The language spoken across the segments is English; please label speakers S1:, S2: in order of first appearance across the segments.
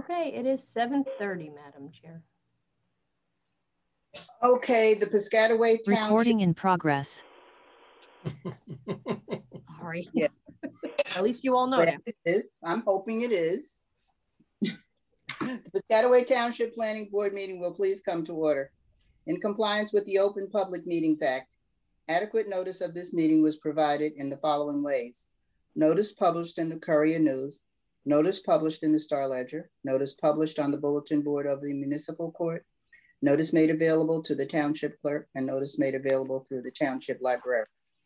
S1: Okay, it is 7:30, Madam Chair.
S2: Okay, the Piscataway Township.
S3: Recording in progress.
S1: Sorry.
S2: Yeah.
S1: At least you all know
S2: Well,
S1: now.
S2: it is. I'm hoping it is. The Piscataway Township Planning Board meeting will please come to order. In compliance with the Open Public Meetings Act, adequate notice of this meeting was provided in the following ways. Notice published in the Courier News, notice published in the Star Ledger, notice published on the bulletin board of the municipal court, notice made available to the township clerk, and notice made available through the township library.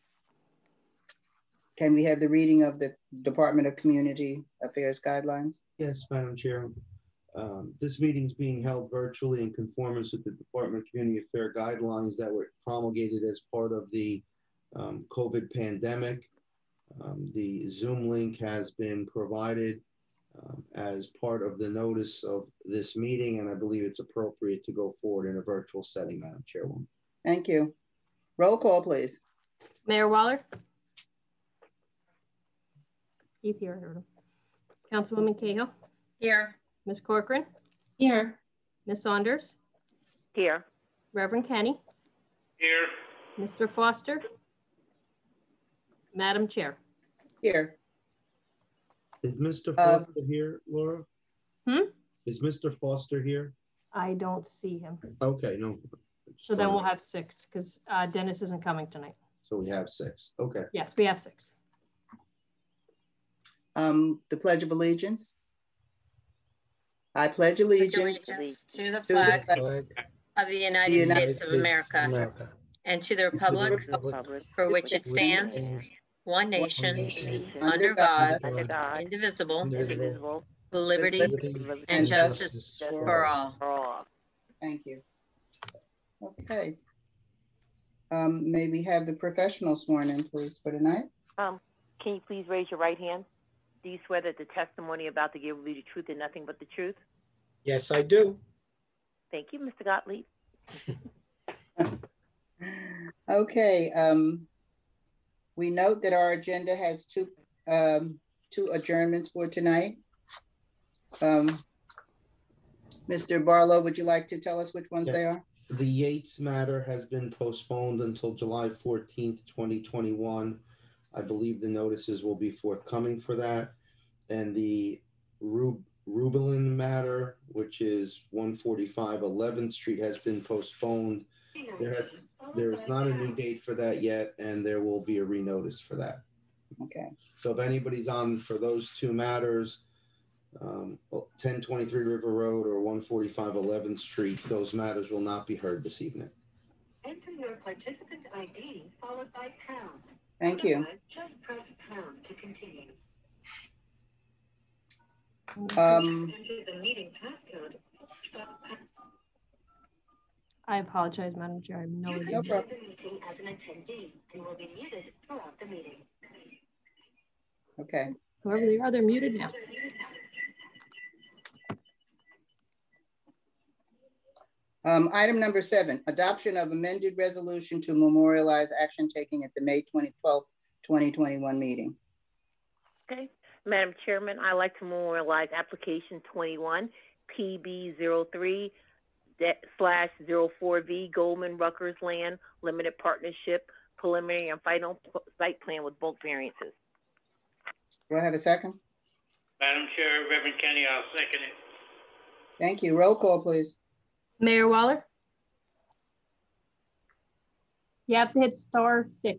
S2: Can we have the reading of the Department of Community Affairs guidelines?
S4: Yes, Madam Chair. This meeting is being held virtually in conformance with the Department of Community Affairs guidelines that were promulgated as part of the COVID pandemic. The Zoom link has been provided as part of the notice of this meeting, and I believe it's appropriate to go forward in a virtual setting, Madam Chairwoman.
S2: Thank you. Roll call, please.
S1: Mayor Waller? He's here. I heard him. Councilwoman Cahill?
S5: Here.
S1: Ms. Corcoran?
S5: Here.
S1: Ms. Saunders?
S5: Here.
S1: Reverend Kenny?
S6: Here.
S1: Mr. Foster? Madam Chair?
S2: Here.
S4: Is Mr. Foster here, Laura? Is Mr. Foster here?
S1: I don't see him.
S4: Okay, no.
S1: So then we'll have 6 because Dennis isn't coming tonight.
S4: So we have 6. Okay.
S1: Yes, we have 6.
S2: The Pledge of Allegiance. I pledge allegiance
S5: to the flag of the United States of America and to the republic for which it stands, one nation, under God, indivisible, with liberty and justice for all.
S2: Thank you. Okay. May we have the professional sworn in, please, for tonight?
S7: Can you please raise your right hand? Do you swear that the testimony about to give will be the truth and nothing but the truth?
S6: Yes, I do.
S7: Thank you, Mr. Gottlieb.
S2: Okay. We note that our agenda has two adjournments for tonight. Mr. Barlow, would you like to tell us which ones they are?
S4: The Yates matter has been postponed until July 14th, 2021. I believe the notices will be forthcoming for that. And the Rubelin matter, which is 145 11th Street, has been postponed. There is not a new date for that yet, and there will be a renotice for that.
S2: Okay.
S4: So if anybody's on for those 2 matters, 1023 River Road or 145 11th Street, those matters will not be heard this evening.
S8: Enter your participant ID followed by pound.
S2: Thank you.
S8: Just press pound to continue. Enter the meeting passcode.
S1: I apologize, Madam Chair. I have no idea.
S2: No problem.
S8: As an attendee and will be muted throughout the meeting.
S2: Okay.
S1: Whoever they are, they're muted now.
S2: Item number 7, adoption of amended resolution to memorialize action taken at the May 12th, 2021 meeting.
S7: Okay. Madam Chairman, I'd like to memorialize application 21 PB03/04V Goldman Ruckers Land Limited Partnership preliminary and final site plan with bulk variances.
S2: Do I have a second?
S6: Madam Chair, Reverend Kenny, I'll second it.
S2: Thank you. Roll call, please.
S1: Mayor Waller? You have to hit *6.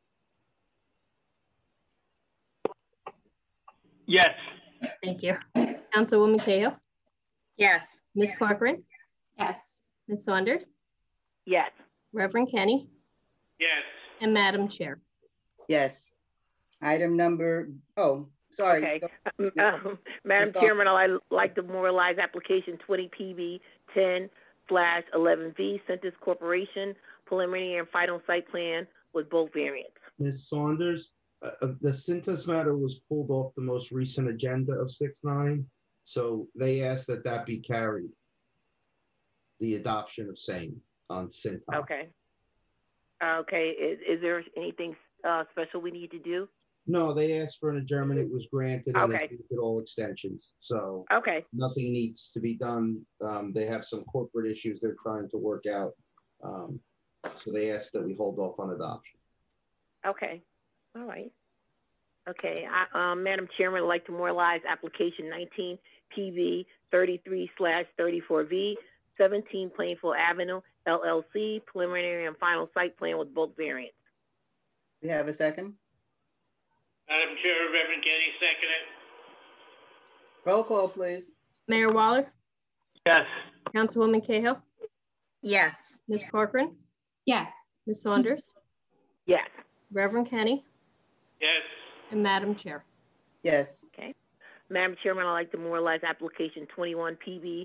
S6: Yes.
S1: Thank you. Councilwoman Cahill?
S5: Yes.
S1: Ms. Corcoran?
S5: Yes.
S1: Ms. Saunders?
S7: Yes.
S1: Reverend Kenny?
S6: Yes.
S1: And Madam Chair?
S2: Yes. Item number, oh, sorry.
S7: Okay. Madam Chairman, I'd like to memorialize application 20 PB 10/11V Centers Corporation preliminary and final site plan with bulk variants.
S4: Ms. Saunders, the Cintas matter was pulled off the most recent agenda of 6-9, so they asked that that be carried. The adoption of same on Cintas.
S7: Okay. Okay. Is there anything special we need to do?
S4: No, they asked for an adjournment. It was granted, and
S7: Okay.
S4: they granted all extensions. So
S7: Okay,
S4: nothing needs to be done. They have some corporate issues they're trying to work out. So they asked that we hold off on adoption.
S7: okay, all right. Okay, Madam Chairman, I'd like to memorialize application 19 PV 33/34V, 17 Plainfield Avenue, LLC, preliminary and final site plan with bulk variance.
S2: We have a second.
S6: Madam Chair, Reverend Kenny, second it.
S2: Roll call, please.
S1: Mayor Waller,
S6: Yes.
S1: Councilwoman Cahill,
S5: Yes.
S1: Ms. Corcoran,
S3: Yes.
S1: Ms. Saunders,
S7: Yes.
S1: Reverend Kenny,
S6: Yes.
S1: and Madam Chair.
S2: Yes.
S7: Madam Chairman, I'd like to memorialize application 21 PB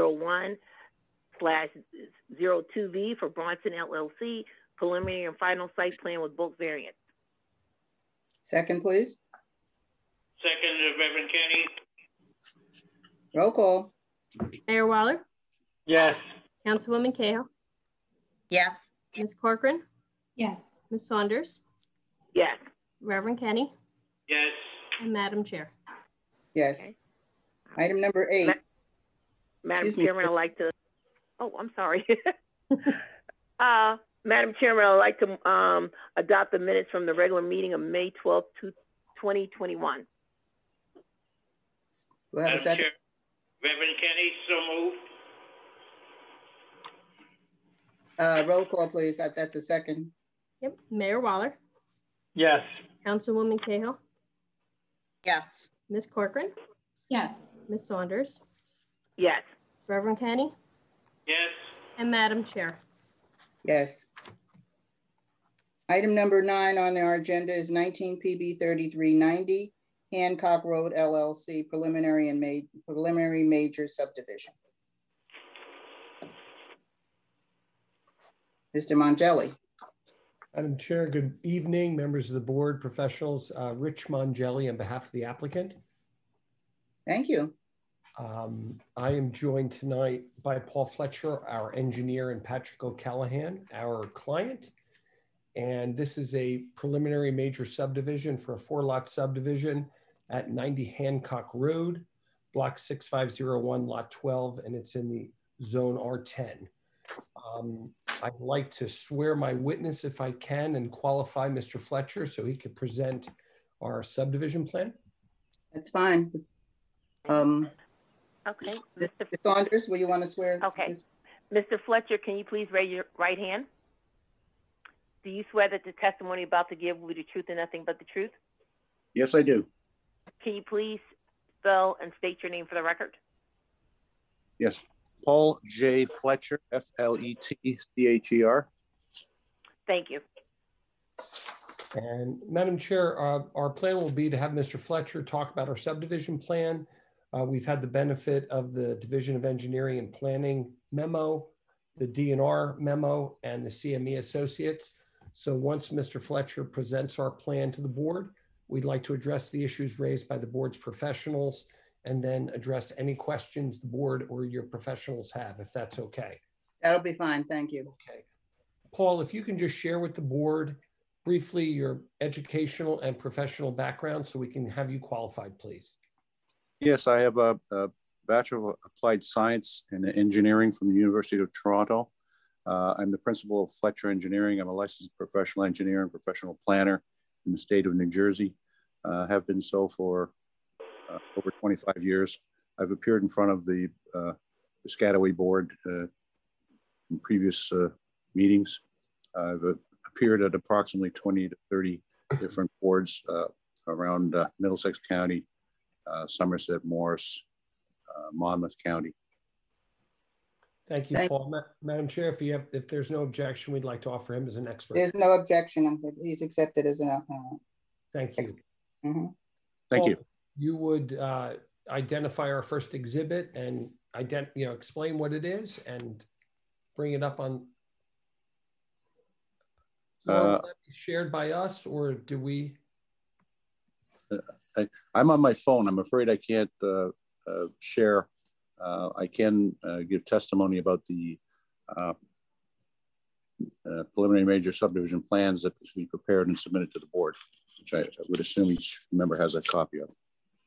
S7: 01/02V for Bronson LLC, preliminary and final site plan with bulk variance.
S2: Second, please.
S6: Second, Reverend Kenny.
S2: Roll call.
S1: Mayor Waller,
S6: Yes.
S1: Councilwoman Cahill,
S5: Yes.
S1: Ms. Corcoran,
S3: Yes.
S1: Ms. Saunders,
S7: Yes.
S1: Reverend Kenny,
S6: Yes.
S1: and Madam Chair.
S2: Yes.
S7: Okay.
S2: Item number 8.
S7: Madam
S2: Excuse me.
S7: Chairman, I'd like to, I'm sorry. Madam Chairman, I'd like to adopt the minutes from the regular meeting of May 12th, 2021.
S2: Do I have a
S6: Madam
S2: second?
S6: Chair, Reverend Kenny, so moved.
S2: Roll call, please. That's a second.
S1: Yep. Mayor Waller,
S6: Yes.
S1: Councilwoman Cahill,
S5: Yes.
S1: Ms. Corcoran,
S3: Yes.
S1: Ms. Saunders,
S7: Yes.
S1: Reverend Kenny,
S6: Yes.
S1: and Madam Chair.
S2: Yes. Item number 9 on our agenda is 19 PB 3390, Hancock Road LLC, preliminary major subdivision. Mr. Mongeli.
S9: Madam Chair, good evening, members of the board, professionals. Rich Mongeli on behalf of the applicant.
S2: Thank you.
S9: I am joined tonight by Paul Fletcher, our engineer, and Patrick O'Callahan, our client. And this is a preliminary major subdivision for a 4-lot subdivision at 90 Hancock Road, block 6501, lot 12, and it's in the zone R10. I'd like to swear my witness if I can and qualify Mr. Fletcher so he could present our subdivision plan.
S2: That's fine.
S7: Okay.
S2: Ms. Saunders, will you want to swear?
S7: Okay. Mr. Fletcher, can you please raise your right hand? Do you swear that the testimony you're about to give will be the truth and nothing but the truth?
S10: Yes, I do.
S7: Can you please spell and state your name for the record?
S10: Yes. Paul J. Fletcher, Fletcher.
S7: Thank you.
S9: And Madam Chair, our plan will be to have Mr. Fletcher talk about our subdivision plan. We've had the benefit of the Division of Engineering and Planning memo, the DNR memo, and the CME Associates. So once Mr. Fletcher presents our plan to the board, we'd like to address the issues raised by the board's professionals and then address any questions the board or your professionals have, if that's okay.
S2: That'll be fine. Thank you.
S9: Okay. Paul, if you can just share with the board briefly your educational and professional background so we can have you qualified, please.
S10: Yes, I have a Bachelor of Applied Science in Engineering from the University of Toronto. I'm the principal of Fletcher Engineering. I'm a licensed professional engineer and professional planner in the state of New Jersey. Have been so for over 25 years. I've appeared in front of the Piscataway board from previous meetings. I've appeared at approximately 20 to 30 different boards around Middlesex County, Somerset, Morris, Monmouth County.
S9: Thank you, Paul. Madam Chair, if there's no objection, we'd like to offer him as an expert.
S2: There's no objection. He's accepted as an
S9: Thank you.
S2: Mm-hmm.
S10: Thank you.
S9: You would identify our first exhibit and explain what it is and bring it up on. Will that be shared by us, or do we?
S10: I'm on my phone. I'm afraid I can't share. I can give testimony about the preliminary major subdivision plans that we prepared and submitted to the board, which I would assume each member has a copy of.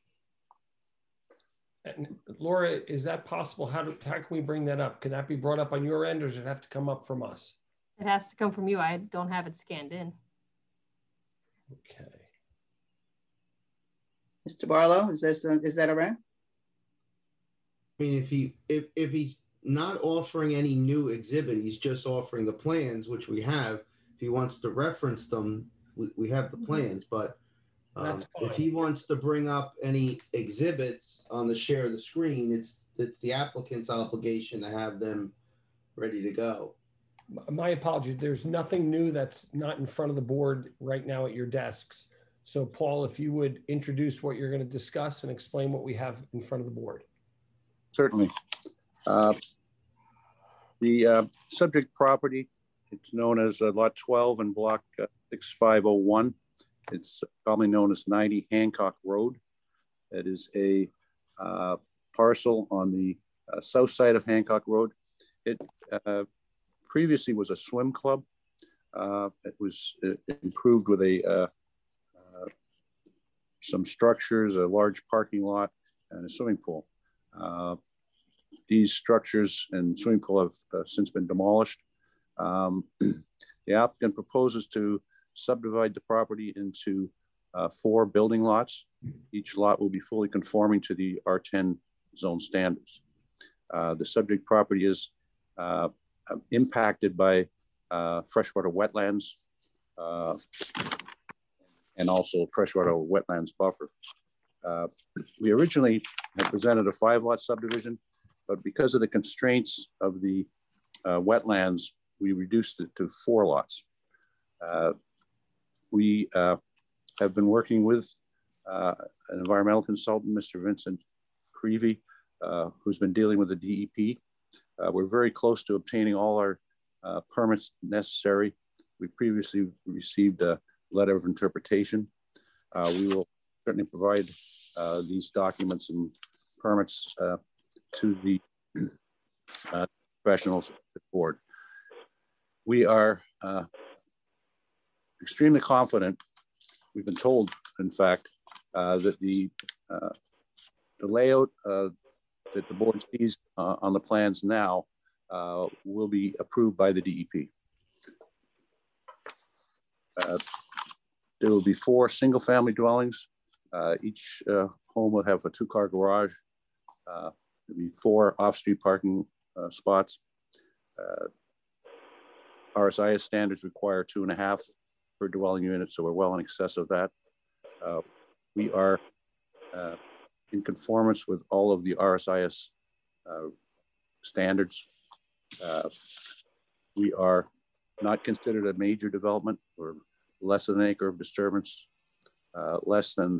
S9: And Laura, is that possible? How can we bring that up? Can that be brought up on your end, or does it have to come up from us?
S1: It has to come from you. I don't have it scanned in.
S9: Okay.
S2: Mr. Barlow, is that all right?
S4: I mean, if he's not offering any new exhibit, he's just offering the plans, which we have. If he wants to reference them, we have the plans, but if he wants to bring up any exhibits on the share of the screen, it's the applicant's obligation to have them ready to go.
S9: My apologies. There's nothing new that's not in front of the board right now at your desks. So Paul, if you would introduce what you're going to discuss and explain what we have in front of the board.
S10: Certainly. The subject property, it's known as Lot 12 and Block 6501. It's commonly known as 90 Hancock Road. It is a parcel on the south side of Hancock Road. It previously was a swim club. It was improved with some structures, a large parking lot, and a swimming pool. These structures and swimming pool have since been demolished. The applicant proposes to subdivide the property into 4 building lots. Each lot will be fully conforming to the R10 zone standards. The subject property is impacted by freshwater wetlands and also freshwater wetlands buffer. We originally had presented a 5-lot subdivision, but because of the constraints of the wetlands, we reduced it to 4 lots. We have been working with an environmental consultant, Mr. Vincent Creevy, who's been dealing with the DEP. We're very close to obtaining all our permits necessary. We previously received a letter of interpretation. We will certainly provide these documents and permits to the professionals at the board. We are extremely confident. We've been told, in fact, that the layout that the board sees on the plans now will be approved by the DEP. There will be 4 single-family dwellings. Each home will have a 2-car garage. There'll be 4 off-street parking spots. RSIS standards require 2.5 per dwelling unit, so we're well in excess of that. We are in conformance with all of the RSIS standards. We are not considered a major development. We're less than an acre of disturbance, less than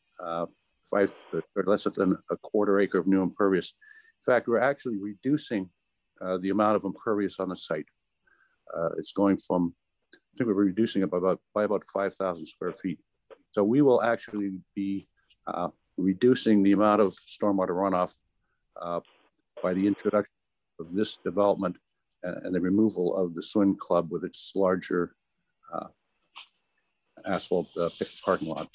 S10: less than a quarter acre of new impervious. In fact, we're actually reducing the amount of impervious on the site. It's going from, I think we're reducing it by about 5,000 square feet. So we will actually be reducing the amount of stormwater runoff by the introduction of this development and the removal of the swim club with its larger asphalt parking lot.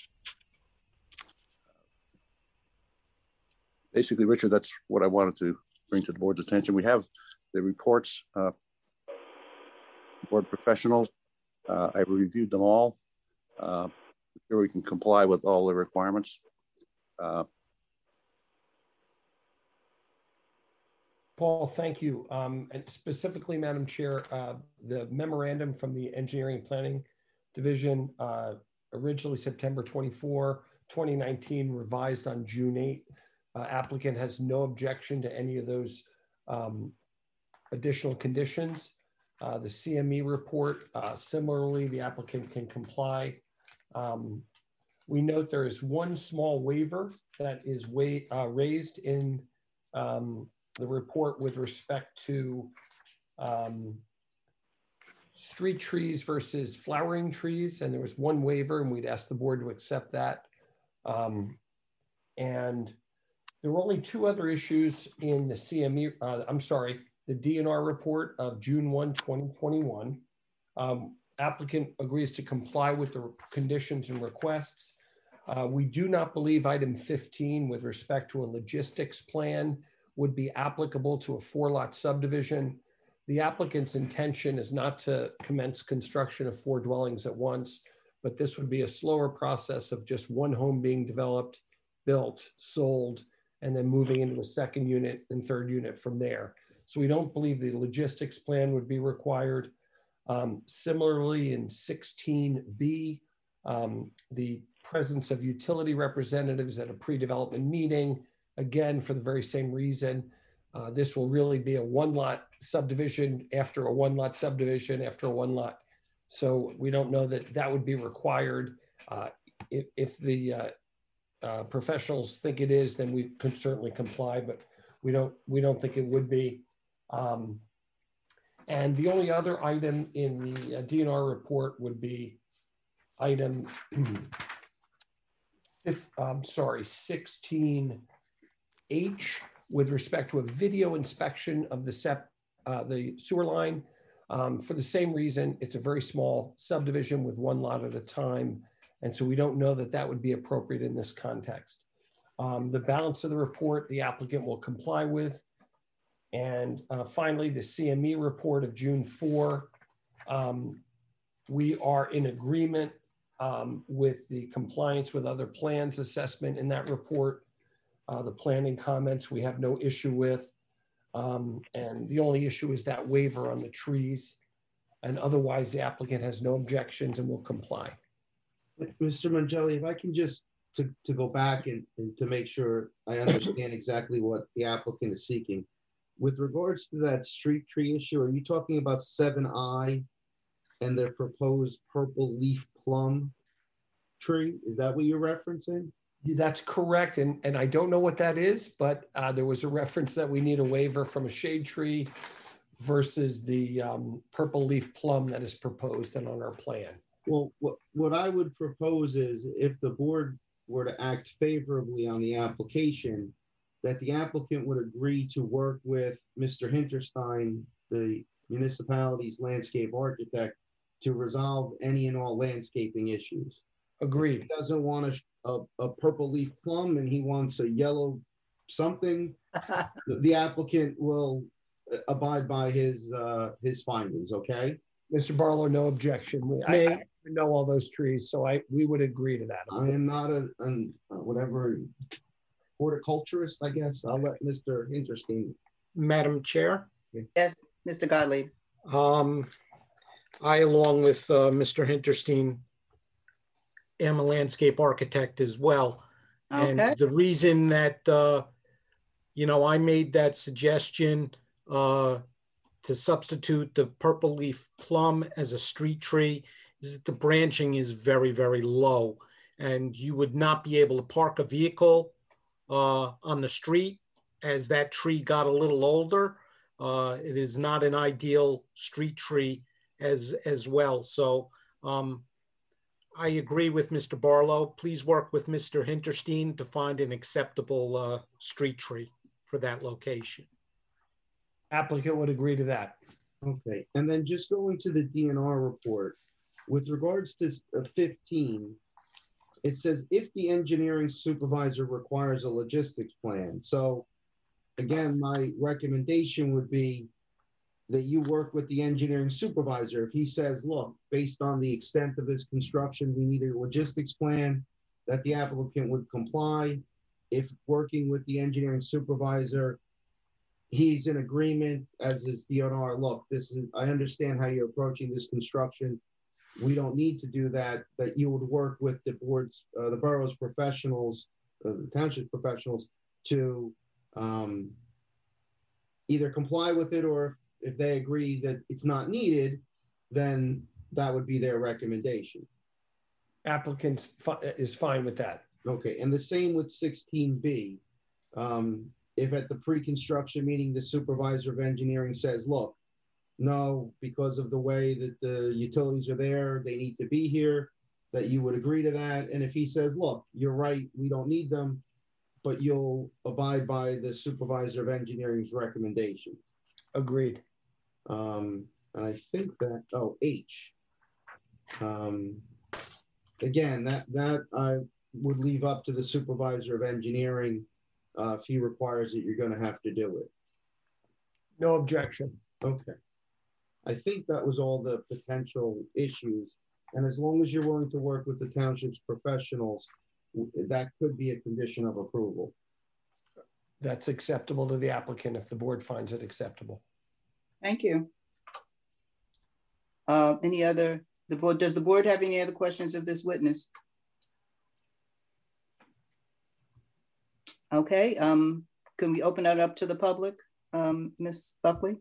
S10: Basically, Richard, that's what I wanted to bring to the board's attention. We have the reports, board professionals. I reviewed them all. Sure we can comply with all the requirements.
S9: Paul, thank you. And specifically, Madam Chair, the memorandum from the Engineering Planning Division, originally September 24, 2019, revised on June 8. Applicant has no objection to any of those additional conditions. The CME report, similarly, the applicant can comply. We note there is one small waiver that is raised in the report with respect to street trees versus flowering trees. And there was one waiver, and we'd ask the board to accept that. And there were only 2 other issues in the CME, the the DNR report of June 1, 2021. Applicant agrees to comply with the conditions and requests. We do not believe item 15 with respect to a logistics plan would be applicable to a 4-lot subdivision. The applicant's intention is not to commence construction of 4 dwellings at once, but this would be a slower process of just one home being developed, built, sold, and then moving into a 2nd unit and 3rd unit from there. So we don't believe the logistics plan would be required. Similarly, in 16B, the presence of utility representatives at a pre-development meeting, again, for the very same reason. This will really be a 1-lot subdivision after a 1-lot subdivision after a 1-lot. So we don't know that that would be required. If the professionals think it is, then we could certainly comply, but we don't think it would be. And the only other item in the DNR report would be item 16H with respect to a video inspection of the sewer line. For the same reason, it's a very small subdivision with 1 lot at a time. And so we don't know that that would be appropriate in this context. The balance of the report, the applicant will comply with. And finally, the CME report of June 4. We are in agreement with the compliance with other plans assessment in that report. The planning comments we have no issue with. And the only issue is that waiver on the trees. And otherwise, the applicant has no objections and will comply.
S4: Mr. Mangelli, if I can just to go back and to make sure I understand exactly what the applicant is seeking. With regards to that street tree issue, are you talking about 7I and their proposed purple leaf plum tree? Is that what you're referencing?
S9: That's correct. And I don't know what that is, but there was a reference that we need a waiver from a shade tree versus the purple leaf plum that is proposed and on our plan.
S4: Well, what I would propose is if the board were to act favorably on the application, that the applicant would agree to work with Mr. Hinterstein, the municipality's landscape architect, to resolve any and all landscaping issues.
S9: Agreed.
S4: If he doesn't want a purple leaf plum and he wants a yellow something, the applicant will abide by his findings, okay?
S9: Mr. Barlow, no objection. I know all those trees, so we would agree to that.
S4: I am not a whatever horticulturist, I guess. I'll let Mr. Hinterstein.
S11: Madam Chair?
S2: Yes, Mr. Gottlieb.
S11: I, along with Mr. Hinterstein, am a landscape architect as well. Okay. And the reason that, I made that suggestion to substitute the purple leaf plum as a street tree is that the branching is very, very low. And you would not be able to park a vehicle on the street as that tree got a little older. It is not an ideal street tree as well. So I agree with Mr. Barlow. Please work with Mr. Hinterstein to find an acceptable street tree for that location.
S9: Applicant would agree to that.
S4: Okay, and then just going to the DNR report, with regards to 15, it says if the engineering supervisor requires a logistics plan. So again, my recommendation would be that you work with the engineering supervisor. If he says, look, based on the extent of his construction, we need a logistics plan, that the applicant would comply. If working with the engineering supervisor, he's in agreement, as is DNR, look, I understand how you're approaching this construction. We don't need to do that, that you would work with the board's, the borough's professionals, the township professionals to either comply with it, or if they agree that it's not needed, then that would be their recommendation.
S9: Applicant is fine with that.
S4: Okay, and the same with 16B. If at the pre-construction meeting, the supervisor of engineering says, look, no, because of the way that the utilities are there, they need to be here, that you would agree to that. And if he says, look, you're right, we don't need them, but you'll abide by the supervisor of engineering's recommendation.
S9: Agreed.
S4: And I think that, oh, H. Again, that I would leave up to the supervisor of engineering if he requires it, you're going to have to do it.
S9: No objection.
S4: Okay. I think that was all the potential issues. And as long as you're willing to work with the township's professionals, that could be a condition of approval.
S9: That's acceptable to the applicant if the board finds it acceptable.
S2: Thank you. Any other, does the board have any other questions of this witness? Okay, can we open that up to the public? Ms. Buckley?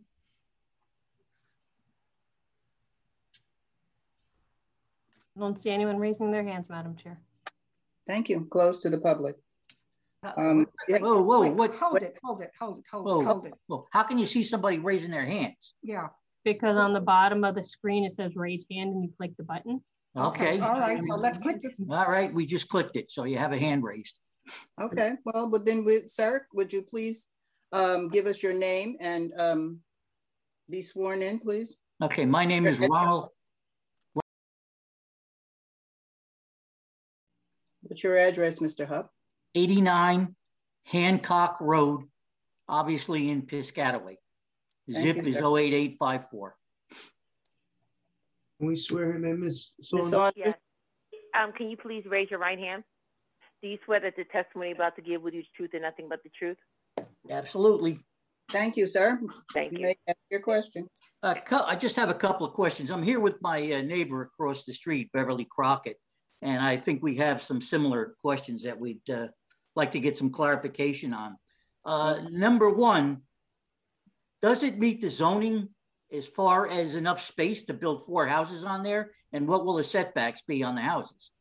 S1: I don't see anyone raising their hands, Madam Chair.
S2: Thank you. Close to the public.
S12: Whoa, what?
S13: Hold it.
S12: Whoa, how can you see somebody raising their hands?
S13: Yeah.
S1: Because on the bottom of the screen, it says raise hand and you click the button.
S12: Okay.
S13: All right, so let's click this.
S12: All right, we just clicked it, so you have a hand raised.
S2: Okay, well, but then, sir, would you please give us your name and be sworn in, please?
S12: Okay, my name is Ronald.
S2: What's your address, Mr. Hupp?
S12: 89 Hancock Road, obviously in Piscataway. Zip is 08854.
S4: Can we swear him in, Ms.
S2: Saunders?
S7: Yes. Can you please raise your right hand? Do you swear that the testimony you're about to give will be the truth and nothing but the truth?
S12: Absolutely.
S2: Thank you, sir.
S7: Thank you.
S2: You may ask your question.
S12: I just have a couple of questions. I'm here with my neighbor across the street, Beverly Crockett, and I think we have some similar questions that we'd like to get some clarification on. Number one, does it meet the zoning as far as enough space to build 4 houses on there? And what will the setbacks be on the houses?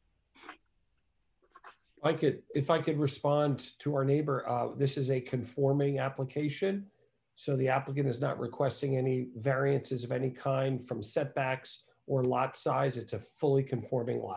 S9: If I could respond to our neighbor, this is a conforming application. So the applicant is not requesting any variances of any kind from setbacks or lot size. It's a fully conforming lot.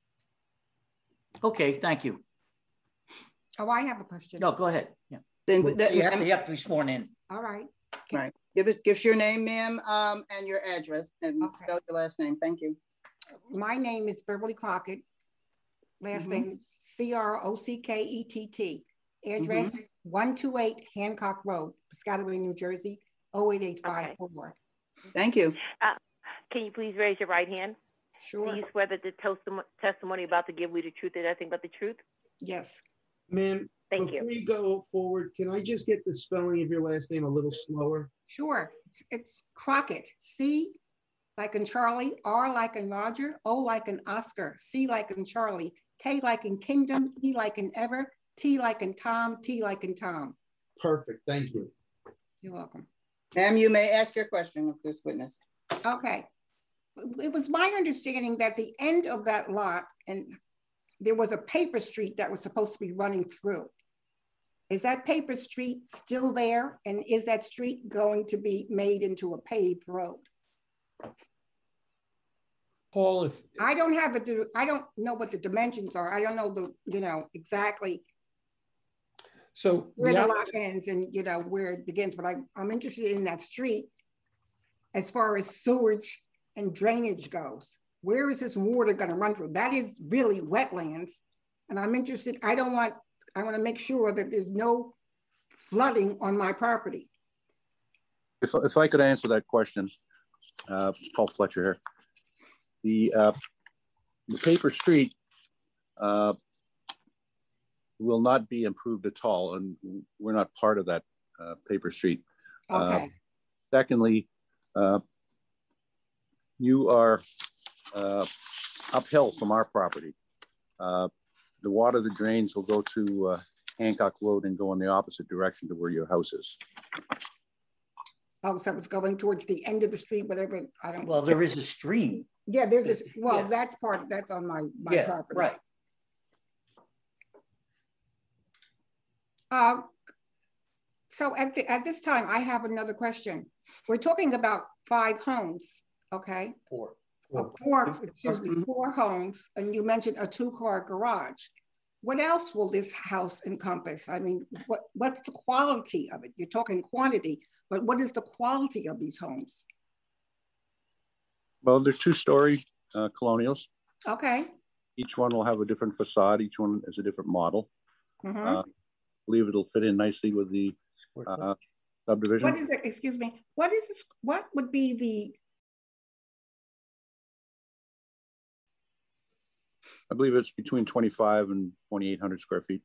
S12: Okay, thank you.
S13: Oh, I have a question.
S12: No, go ahead. Yeah.
S2: Then
S12: you have to be sworn in.
S13: All right.
S2: Right. Give us your name, ma'am, and your address, and spell your last name. Thank you.
S13: My name is Beverly Crockett. Last name Crockett. Address 128 Hancock Road, Piscataway, New Jersey, 08854.
S2: Okay. Thank you.
S7: Can you please raise your right hand?
S13: Sure.
S7: Do you swear that the testimony about to give you the truth and nothing but the truth?
S13: Yes.
S4: Ma'am, before you go forward, can I just get the spelling of your last name a little slower?
S13: Sure. It's Crockett. C like in Charlie, R like in Roger, O like in Oscar, C like in Charlie, K like in Kingdom, E like in Ever, T like in Tom, T like in Tom.
S4: Perfect. Thank you.
S13: You're welcome.
S2: Ma'am, you may ask your question of this witness.
S13: Okay. It was my understanding that the end of that lot, and there was a paper street that was supposed to be running through. Is that paper street still there? And is that street going to be made into a paved road?
S9: Paul, if
S13: I don't know what the dimensions are. I don't know exactly
S9: so
S13: where the lot ends and where it begins, but I'm interested in that street as far as sewage and drainage goes. Where is this water going to run through? That is really wetlands. And I'm interested, I want to make sure that there's no flooding on my property.
S10: If I could answer that question, it's Paul Fletcher here. The paper street will not be improved at all, and we're not part of that paper street.
S13: Okay.
S10: Secondly, you are uphill from our property. The water that drains will go to Hancock Road and go in the opposite direction to where your house is.
S13: Oh, so it's going towards the end of the street, whatever. I don't.
S12: Well, there is a stream.
S13: Yeah, there's this. Well, yeah. That's on my property.
S12: Right.
S13: So at this time, I have another question. We're talking about 5 homes, okay?
S12: Four,
S13: four homes, and you mentioned a 2-car garage. What else will this house encompass? I mean, what's the quality of it? You're talking quantity, but what is the quality of these homes?
S10: Well, they're two-story colonials.
S13: Okay.
S10: Each one will have a different facade. Each one is a different model. I believe it'll fit in nicely with the subdivision.
S13: What is it? Excuse me. What is this? What would be the?
S10: I believe it's between 25 and 2,800 square feet.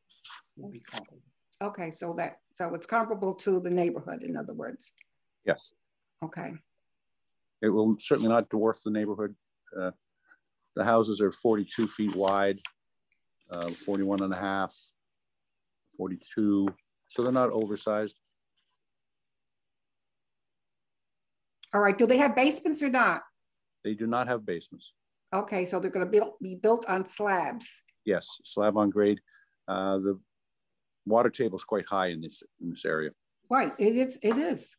S13: Okay, so it's comparable to the neighborhood, in other words.
S10: Yes.
S13: Okay.
S10: It will certainly not dwarf the neighborhood. The houses are 42 feet wide, 41 and a half, 42. So they're not oversized.
S13: All right, do they have basements or not?
S10: They do not have basements.
S13: Okay, so they're going to be built on slabs.
S10: Yes, slab on grade. The water table is quite high in this area.
S13: Right, it is.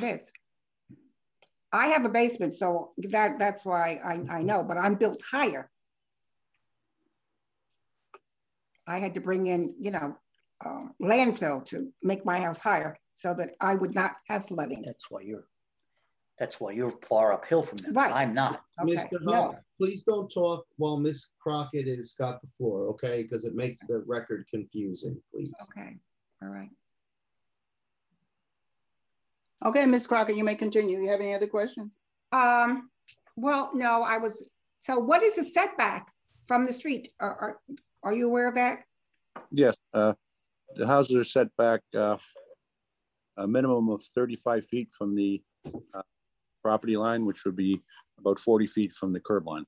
S13: I have a basement, so that's why I know, but I'm built higher. I had to bring in, landfill to make my house higher so that I would not have flooding.
S12: That's why you're far uphill from them.
S13: Right.
S12: I'm not.
S13: Okay.
S4: Mr. Hull, please don't talk while Ms. Crockett has got the floor, okay? Because it makes the record confusing, please.
S13: Okay. All right.
S2: Okay, Ms. Crockett, you may continue. You have any other questions?
S13: Well, no, so what is the setback from the street? Are you aware of that?
S10: Yes, the houses are set back a minimum of 35 feet from the property line, which would be about 40 feet from the curb line.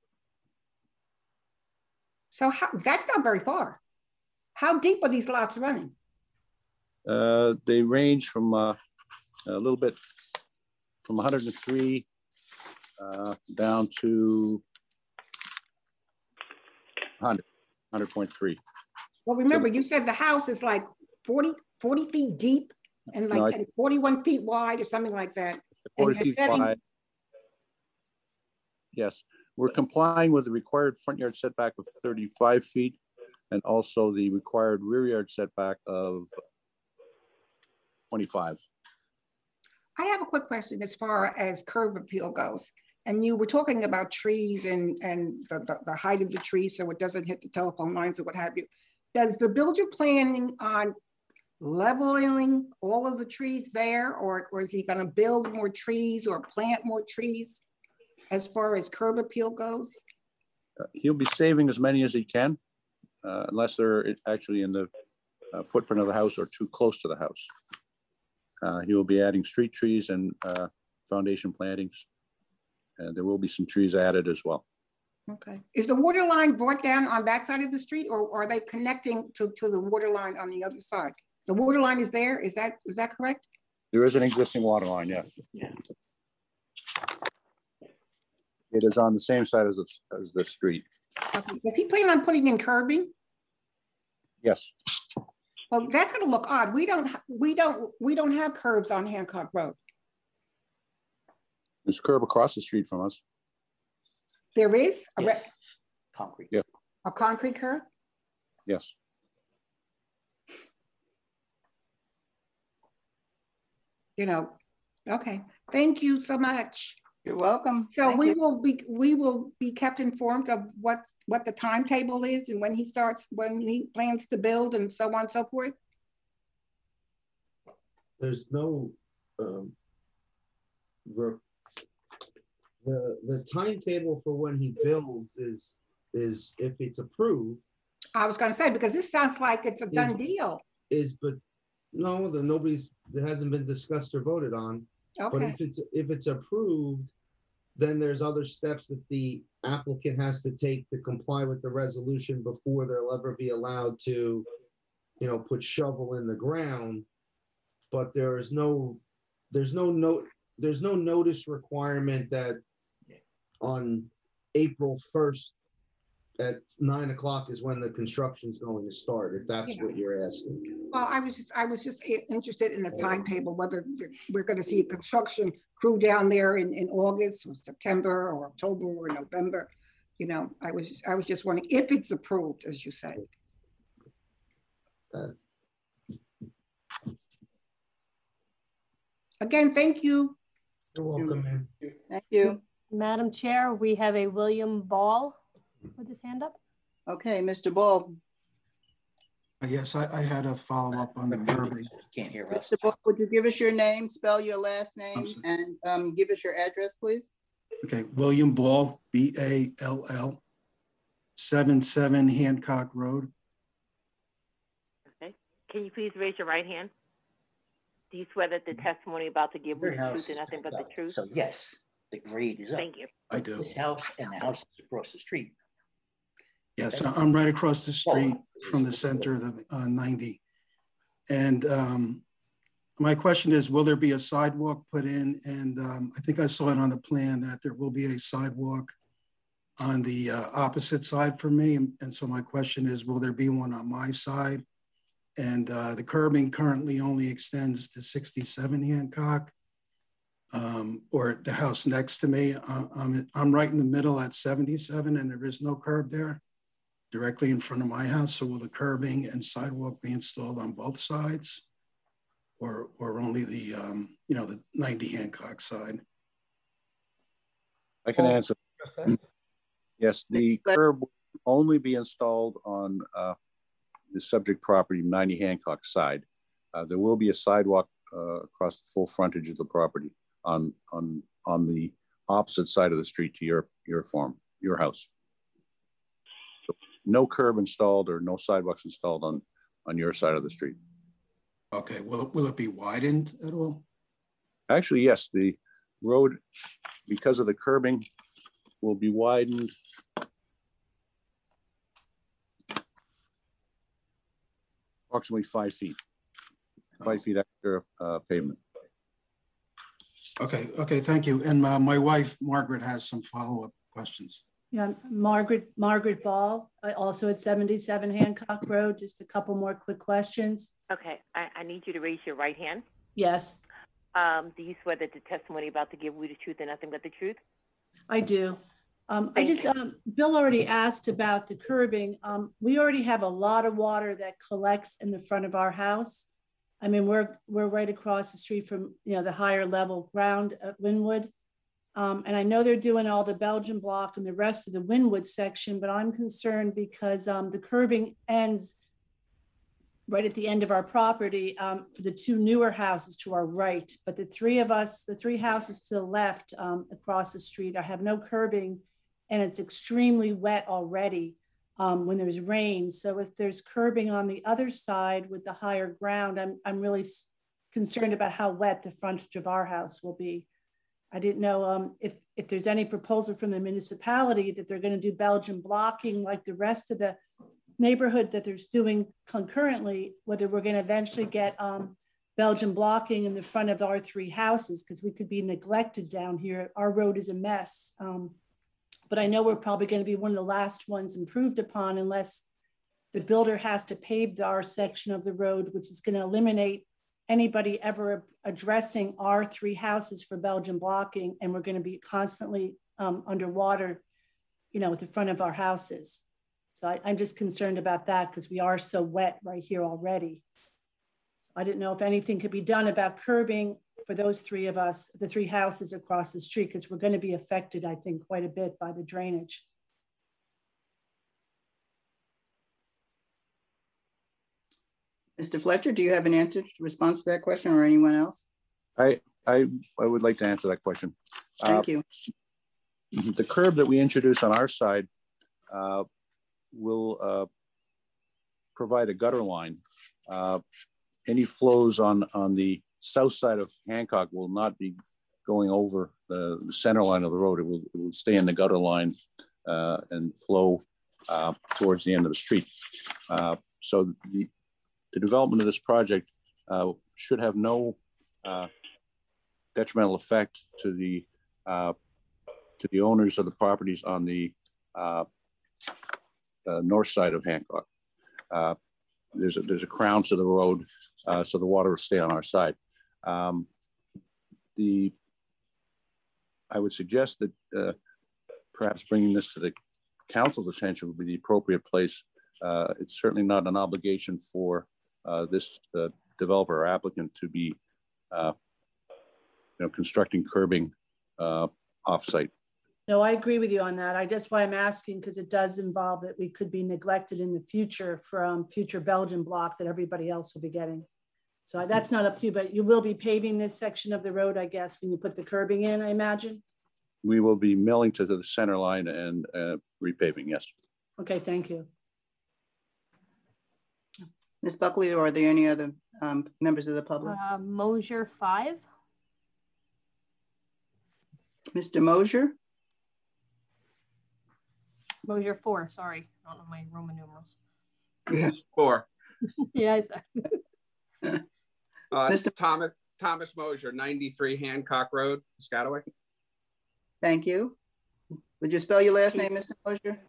S13: So that's not very far. How deep are these lots running?
S10: They range from a little bit from 103 down to 100.3.
S13: Well, remember, you said the house is like 40 feet deep and like and 41 feet wide or something like that.
S10: 40 feet wide. Yes, we're complying with the required front yard setback of 35 feet and also the required rear yard setback of 25.
S13: I have a quick question as far as curb appeal goes. And you were talking about trees and the height of the tree so it doesn't hit the telephone lines or what have you. Does the builder planning on leveling all of the trees there, or is he going to build more trees or plant more trees as far as curb appeal goes?
S10: He'll be saving as many as he can, unless they're actually in the footprint of the house or too close to the house. He will be adding street trees and foundation plantings. And there will be some trees added as well.
S13: Okay. Is the water line brought down on that side of the street, or are they connecting to the water line on the other side? The water line is there. Is that correct?
S10: There is an existing water line, yes.
S12: Yeah.
S10: It is on the same side as the street.
S13: Okay. Does he plan on putting in curbing?
S10: Yes.
S13: Well, that's going to look odd. We don't have curbs on Hancock Road.
S10: There's a curb across the street from us.
S13: There is?
S12: Yes. Concrete.
S10: Yeah.
S13: A concrete curb?
S10: Yes.
S13: Okay. Thank you so much.
S2: You're welcome.
S13: So we will be kept informed of what the timetable is and when he plans to build and so on and so forth.
S4: There's no the timetable for when he builds is if it's approved.
S13: I was going to say, because this sounds like it's a done deal.
S4: But no, it hasn't been discussed or voted on.
S13: Okay.
S4: But if it's approved, then there's other steps that the applicant has to take to comply with the resolution before they'll ever be allowed to, put shovel in the ground. But there's no notice requirement that on April 1st at 9 o'clock is when the construction's going to start, if that's what you're asking.
S13: Well, I was just interested in the timetable, whether we're going to see a construction crew down there in August or September or October or November. I was just wondering if it's approved, as you said. Again, thank you.
S4: You're welcome, ma'am.
S2: Thank you.
S1: Madam Chair, we have a William Ball with his hand up.
S2: Okay, Mr. Ball.
S14: Yes, I had a follow-up on the curbing.
S12: Can't hear us.
S2: Mr. Ball, would you give us your name, spell your last name, and give us your address, please?
S14: Okay, William Ball, B-A-L-L, 77 Hancock Road.
S7: Okay. Can you please raise your right hand? Do you swear that the testimony about to give will be the truth and nothing but the truth?
S12: So yes, the grade is up.
S7: Thank you.
S14: I do.
S12: This house and the house is across the street.
S14: Yes, I'm right across the street from the center of the 90. And my question is, will there be a sidewalk put in? And I think I saw it on the plan that there will be a sidewalk on the opposite side for me. And so my question is, will there be one on my side? And the curbing currently only extends to 67 Hancock, or the house next to me. I'm right in the middle at 77 and there is no curb there directly in front of my house. So will the curbing and sidewalk be installed on both sides, or only the, the 90 Hancock side?
S10: I can answer. Yes, the curb will only be installed on the subject property, 90 Hancock side. There will be a sidewalk across the full frontage of the property on the opposite side of the street to your farm, your house. So no curb installed or no sidewalks installed on your side of the street.
S14: Okay, will it be widened at all?
S10: Actually, yes, the road, because of the curbing, will be widened approximately 5 feet, 5 feet after pavement.
S14: Okay, thank you. And my wife, Margaret, has some follow-up questions.
S15: Yeah, Margaret Ball, also at 77 Hancock Road. Just a couple more quick questions.
S7: Okay, I need you to raise your right hand.
S15: Yes.
S7: Do you swear that the testimony about to give will be the truth and nothing but the truth?
S15: I do. Bill already asked about the curbing. We already have a lot of water that collects in the front of our house. I mean, we're right across the street from, the higher level ground at Wynwood. And I know they're doing all the Belgian block and the rest of the Wynwood section, but I'm concerned because the curbing ends right at the end of our property for the two newer houses to our right. But the three houses to the left across the street, I have no curbing, and it's extremely wet already when there's rain. So if there's curbing on the other side with the higher ground, I'm really concerned about how wet the frontage of our house will be. I didn't know if there's any proposal from the municipality that they're going to do Belgian blocking like the rest of the neighborhood that there's doing concurrently, whether we're going to eventually get Belgian blocking in the front of our three houses, because we could be neglected down here. Our road is a mess. But I know we're probably going to be one of the last ones improved upon unless the builder has to pave our section of the road, which is going to eliminate anybody ever addressing our three houses for Belgian blocking. And we're going to be constantly underwater, with the front of our houses. So I'm just concerned about that because we are so wet right here already. So I didn't know if anything could be done about curbing for those three of us, the three houses across the street, because we're going to be affected, I think, quite a bit by the drainage.
S2: Mr. Fletcher, do you have an answer to response to that question, or anyone else?
S10: I would like to answer that question.
S2: Thank you.
S10: The curb that we introduce on our side will provide a gutter line. Any flows on the south side of Hancock will not be going over the center line of the road. It will stay in the gutter line and flow towards the end of the street. So the development of this project should have no detrimental effect to the owners of the properties on the north side of Hancock. There's a crown to the road, so the water will stay on our side. I would suggest that perhaps bringing this to the council's attention would be the appropriate place. It's certainly not an obligation for this developer or applicant to be constructing curbing offsite.
S15: No, I agree with you on that. That's why I'm asking, because it does involve that we could be neglected in the future from future Belgian block that everybody else will be getting. So that's not up to you, but you will be paving this section of the road, I guess, when you put the curbing in, I imagine?
S10: We will be milling to the center line and repaving, yes.
S15: Okay, thank you.
S2: Ms. Buckley, or are there any other members of the public?
S1: Mosier 5.
S2: Mr. Mosier?
S1: Mosier 4, sorry. I don't know my Roman numerals.
S2: Yes.
S16: 4.
S1: Yeah,
S16: Mr. Thomas Mosier, 93 Hancock Road, Piscataway.
S2: Thank you. Would you spell your last name, Mr. Mosier?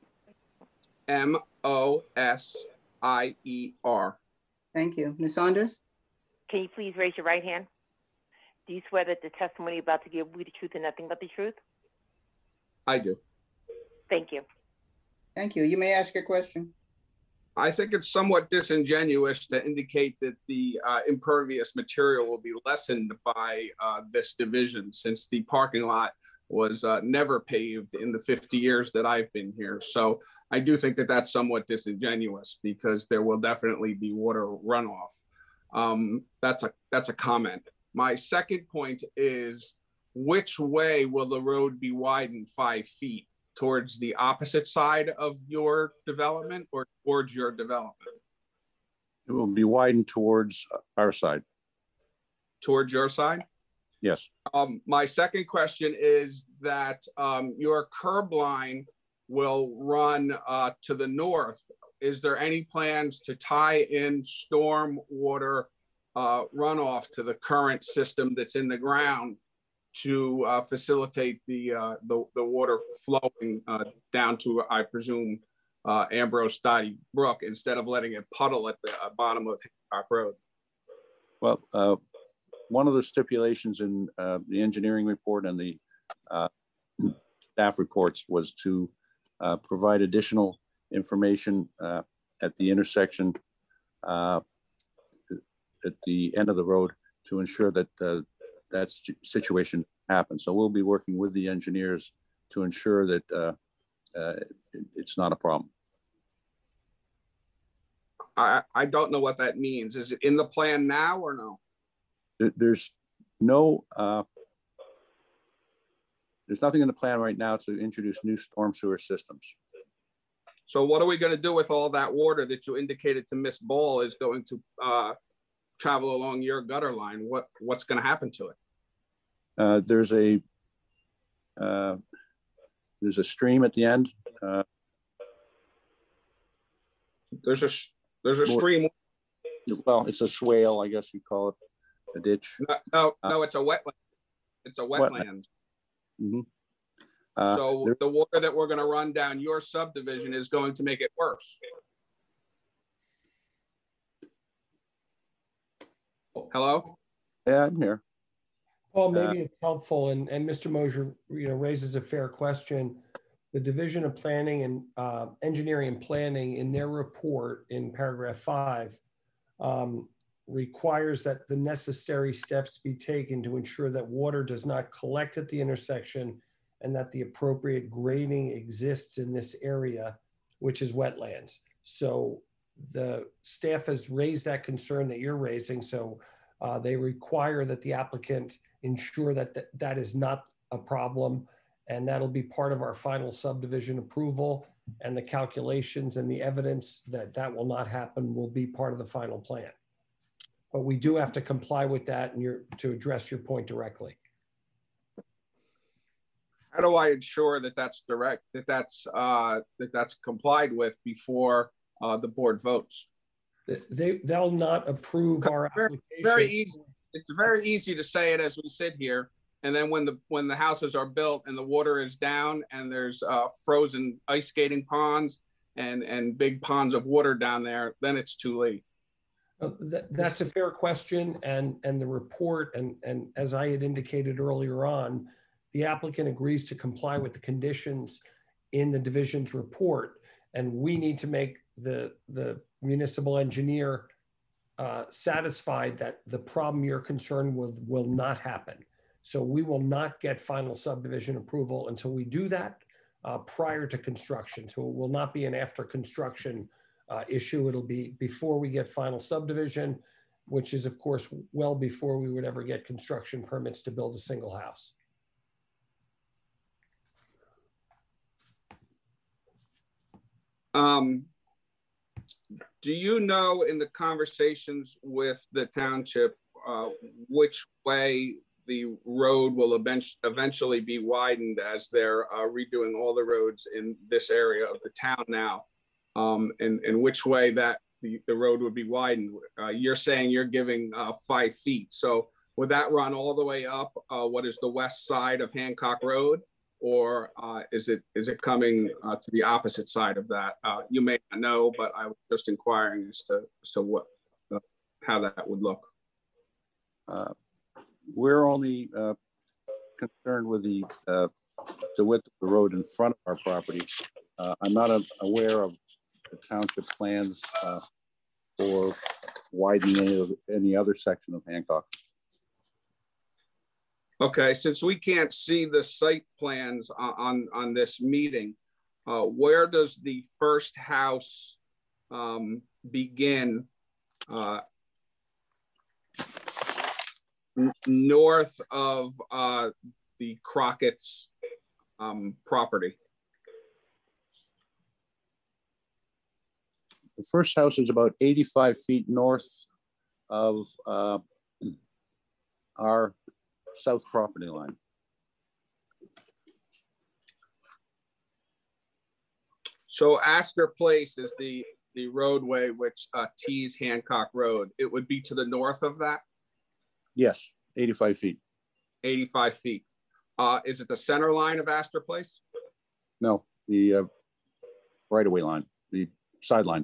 S16: Mosier.
S2: Thank you. Ms. Saunders?
S7: Can you please raise your right hand? Do you swear that the testimony you're about to give will be the truth and nothing but the truth?
S16: I do.
S7: Thank you.
S2: Thank you. You may ask your question.
S16: I think it's somewhat disingenuous to indicate that the impervious material will be lessened by this division, since the parking lot was never paved in the 50 years that I've been here. So I do think that that's somewhat disingenuous, because there will definitely be water runoff. That's a comment. My second point is, which way will the road be widened 5 feet? Towards the opposite side of your development or towards your development?
S10: It will be widened towards our side.
S16: Towards your side?
S10: Yes.
S16: My second question is that your curb line will run to the north. Is there any plans to tie in storm water runoff to the current system that's in the ground to facilitate the water flowing down to, I presume, Ambrose Stoddy Brook, instead of letting it puddle at the bottom of Hancock Road?
S10: Well, one of the stipulations in the engineering report and the staff reports was to provide additional information at the intersection at the end of the road to ensure that that situation happens. So we'll be working with the engineers to ensure that it's not a problem.
S16: I don't know what that means. Is it in the plan now or no?
S10: There's no, there's nothing in the plan right now to introduce new storm sewer systems.
S16: So what are we going to do with all that water that you indicated to Miss Ball is going to travel along your gutter line? What's going to happen to it?
S10: There's a stream at the end.
S16: There's a stream.
S10: Well, it's a swale, I guess you call it, a ditch.
S16: No, it's a wetland. It's a wetland.
S10: Mm-hmm.
S16: So the water that we're going to run down your subdivision is going to make it worse. Hello?
S10: Yeah, I'm here.
S9: Well, maybe it's helpful, and Mr. Mosier, raises a fair question. The Division of Planning and Engineering and Planning, in their report in paragraph 5, requires that the necessary steps be taken to ensure that water does not collect at the intersection and that the appropriate grading exists in this area, which is wetlands. So the staff has raised that concern that you're raising. So they require that the applicant ensure that that is not a problem, and that'll be part of our final subdivision approval, and the calculations and the evidence that that will not happen will be part of the final plan. But we do have to comply with that, and to address your point directly.
S16: How do I ensure that that's that's complied with before the board votes?
S9: They'll not approve our application.
S16: Very easy. It's very easy to say it as we sit here, and then when the houses are built and the water is down and there's frozen ice skating ponds and big ponds of water down there, then it's too late.
S9: That's a fair question, and the report, and as I had indicated earlier on, the applicant agrees to comply with the conditions in the division's report, and we need to make the municipal engineer satisfied that the problem you're concerned with will not happen. So we will not get final subdivision approval until we do that prior to construction. So it will not be an after construction issue. It'll be before we get final subdivision, which is of course well before we would ever get construction permits to build a single house.
S16: Do you know in the conversations with the township which way the road will eventually be widened as they're redoing all the roads in this area of the town now, and which way that the road would be widened? You're saying you're giving 5 feet. So would that run all the way up what is the west side of Hancock Road? Or is it coming to the opposite side of that? You may not know, but I was just inquiring as to what how that would look.
S10: We're only concerned with the width of the road in front of our property. I'm not aware of the township plans for widening any other section of Hancock.
S16: Okay, since we can't see the site plans on this meeting, where does the first house begin north of the Crockett's property?
S10: The first house is about 85 feet north of our south property line.
S16: So Astor Place is the roadway which tees Hancock Road. It would be to the north of that?
S10: Yes, 85 feet.
S16: 85 feet. Is it the center line of Astor Place?
S10: No, the right-of-way line, the sideline.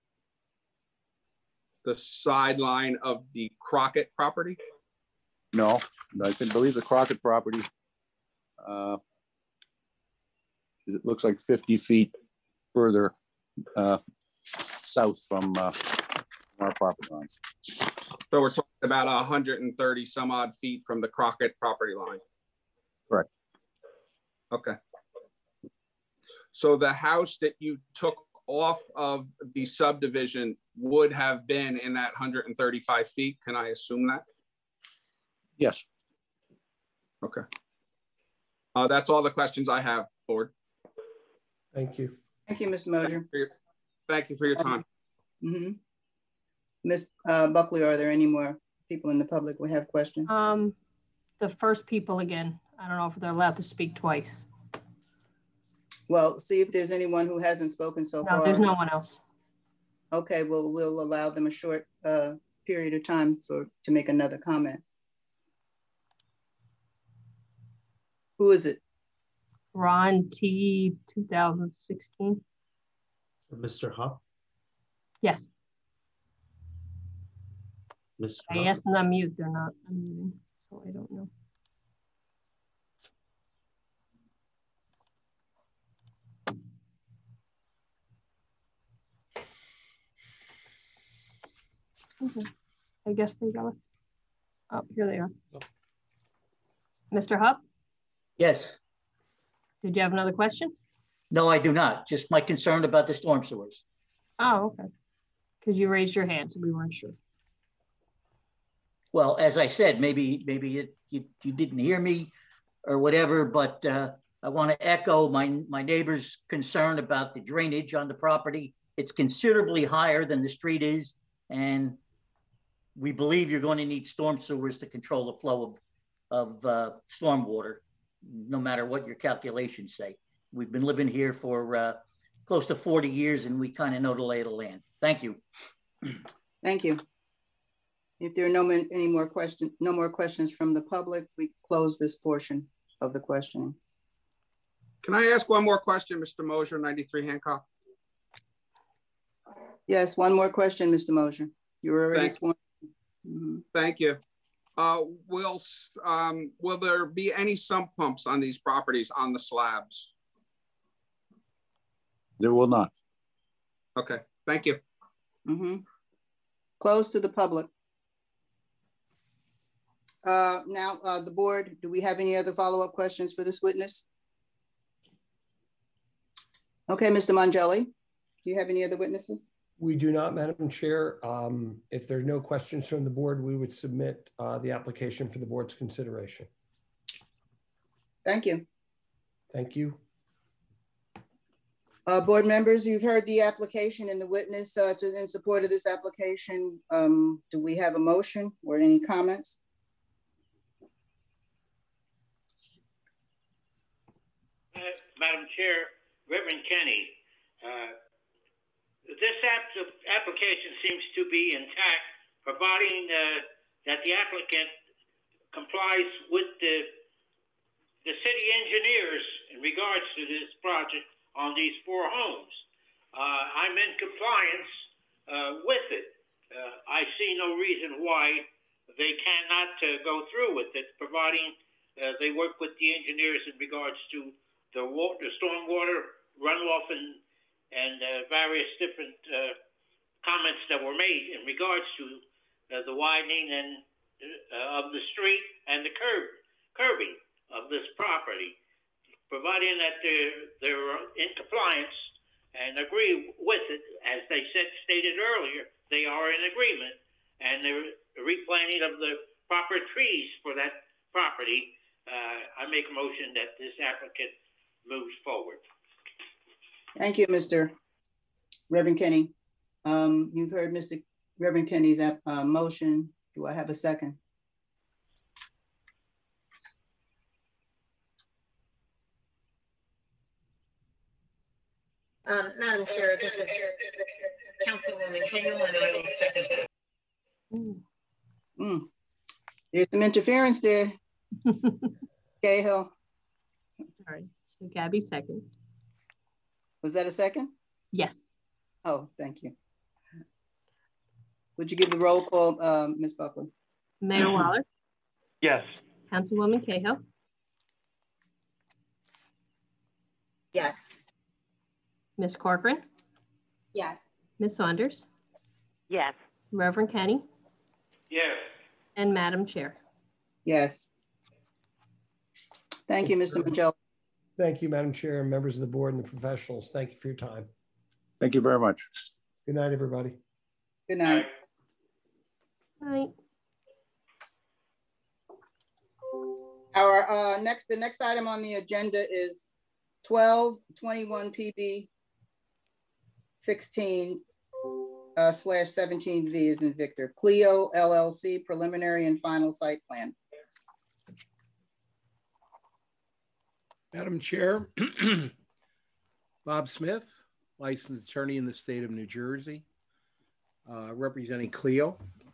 S16: The sideline of the Crockett property?
S10: No, I believe the Crockett property, it looks like 50 feet further south from our property line.
S16: So we're talking about 130 some odd feet from the Crockett property line.
S10: Correct.
S16: Okay. So the house that you took off of the subdivision would have been in that 135 feet. Can I assume that?
S10: Yes.
S16: Okay. That's all the questions I have, Board.
S9: Thank you.
S2: Thank you, Mr. Mosier.
S16: Thank you for your time.
S2: Ms. Buckley, are there any more people in the public who have questions?
S1: The first people again. I don't know if they're allowed to speak twice.
S2: Well, see if there's anyone who hasn't spoken so far.
S1: No, there's no one else.
S2: Okay, well, we'll allow them a short period of time to make another comment. Who is it?
S1: Ron T. 2016.
S4: Mr. Huff?
S1: Yes.
S4: Mr.
S1: I asked them to unmute. They're not unmuting, so I don't know. Okay. I guess they got it. Oh, here they are. Mr. Hupp?
S12: Yes.
S1: Did you have another question?
S12: No, I do not. Just my concern about the storm sewers.
S1: Oh, okay. Because you raised your hand, so we weren't sure.
S12: Well, as I said, maybe you didn't hear me or whatever, but I want to echo my neighbor's concern about the drainage on the property. It's considerably higher than the street is, and we believe you're going to need storm sewers to control the flow of storm water, no matter what your calculations say. We've been living here for close to 40 years, and we kind of know the lay of the land. Thank you.
S2: Thank you. If there are no more questions from the public, we close this portion of the questioning.
S16: Can I ask one more question, Mr. Mosier, 93 Hancock?
S2: Yes, one more question, Mr. Mosier. You were already sworn.
S16: Thank you. Will there be any sump pumps on these properties on the slabs?
S10: There will not.
S16: Okay, thank you.
S2: Close to the public. Now, the board, do we have any other follow-up questions for this witness? Okay, Mr. Mongelli, do you have any other witnesses?
S9: We do not, Madam Chair. If there's no questions from the board, we would submit the application for the board's consideration.
S2: Thank you.
S9: Thank you.
S2: Board members, you've heard the application and the witness in support of this application. Do we have a motion or any comments?
S6: Madam Chair, Reverend Kenny, this application seems to be intact, providing that the applicant complies with the city engineers in regards to this project on these 4 homes. I'm in compliance with it. I see no reason why they cannot go through with it, providing they work with the engineers in regards to the stormwater runoff and various different comments that were made in regards to the widening of the street and the curbing of this property, providing that they're in compliance and agree with it. As they stated earlier, they are in agreement, and the replanting of the proper trees for that property. I make a motion that this applicant moves forward.
S2: Thank you, Mr. Reverend Kenny. You've heard Mr. Reverend Kenny's motion. Do I have a second?
S5: Madam Chair, this is Councilwoman Cahill, and I will second that.
S2: There's some interference there. Cahill.
S1: Sorry, so Gabby second.
S2: Was that a second?
S1: Yes.
S2: Oh, thank you. Would you give the roll call, Ms. Buckley?
S1: Mayor Waller?
S6: Yes.
S1: Councilwoman Cahill?
S5: Yes.
S1: Ms. Corcoran?
S3: Yes.
S1: Ms. Saunders?
S7: Yes.
S1: Reverend Kenny?
S6: Yes.
S1: And Madam Chair?
S2: Yes. Thank you, Mr. Mongelli.
S9: Thank you, Madam Chair, and members of the board and the professionals. Thank you for your time.
S10: Thank you very much.
S9: Good night, everybody.
S2: Good night.
S1: Night.
S2: Our the next item on the agenda is 1221 PB 16/17V as in Victor. Clio LLC preliminary and final site plan.
S11: Madam Chair, Bob Smith, licensed attorney in the state of New Jersey, representing Clio.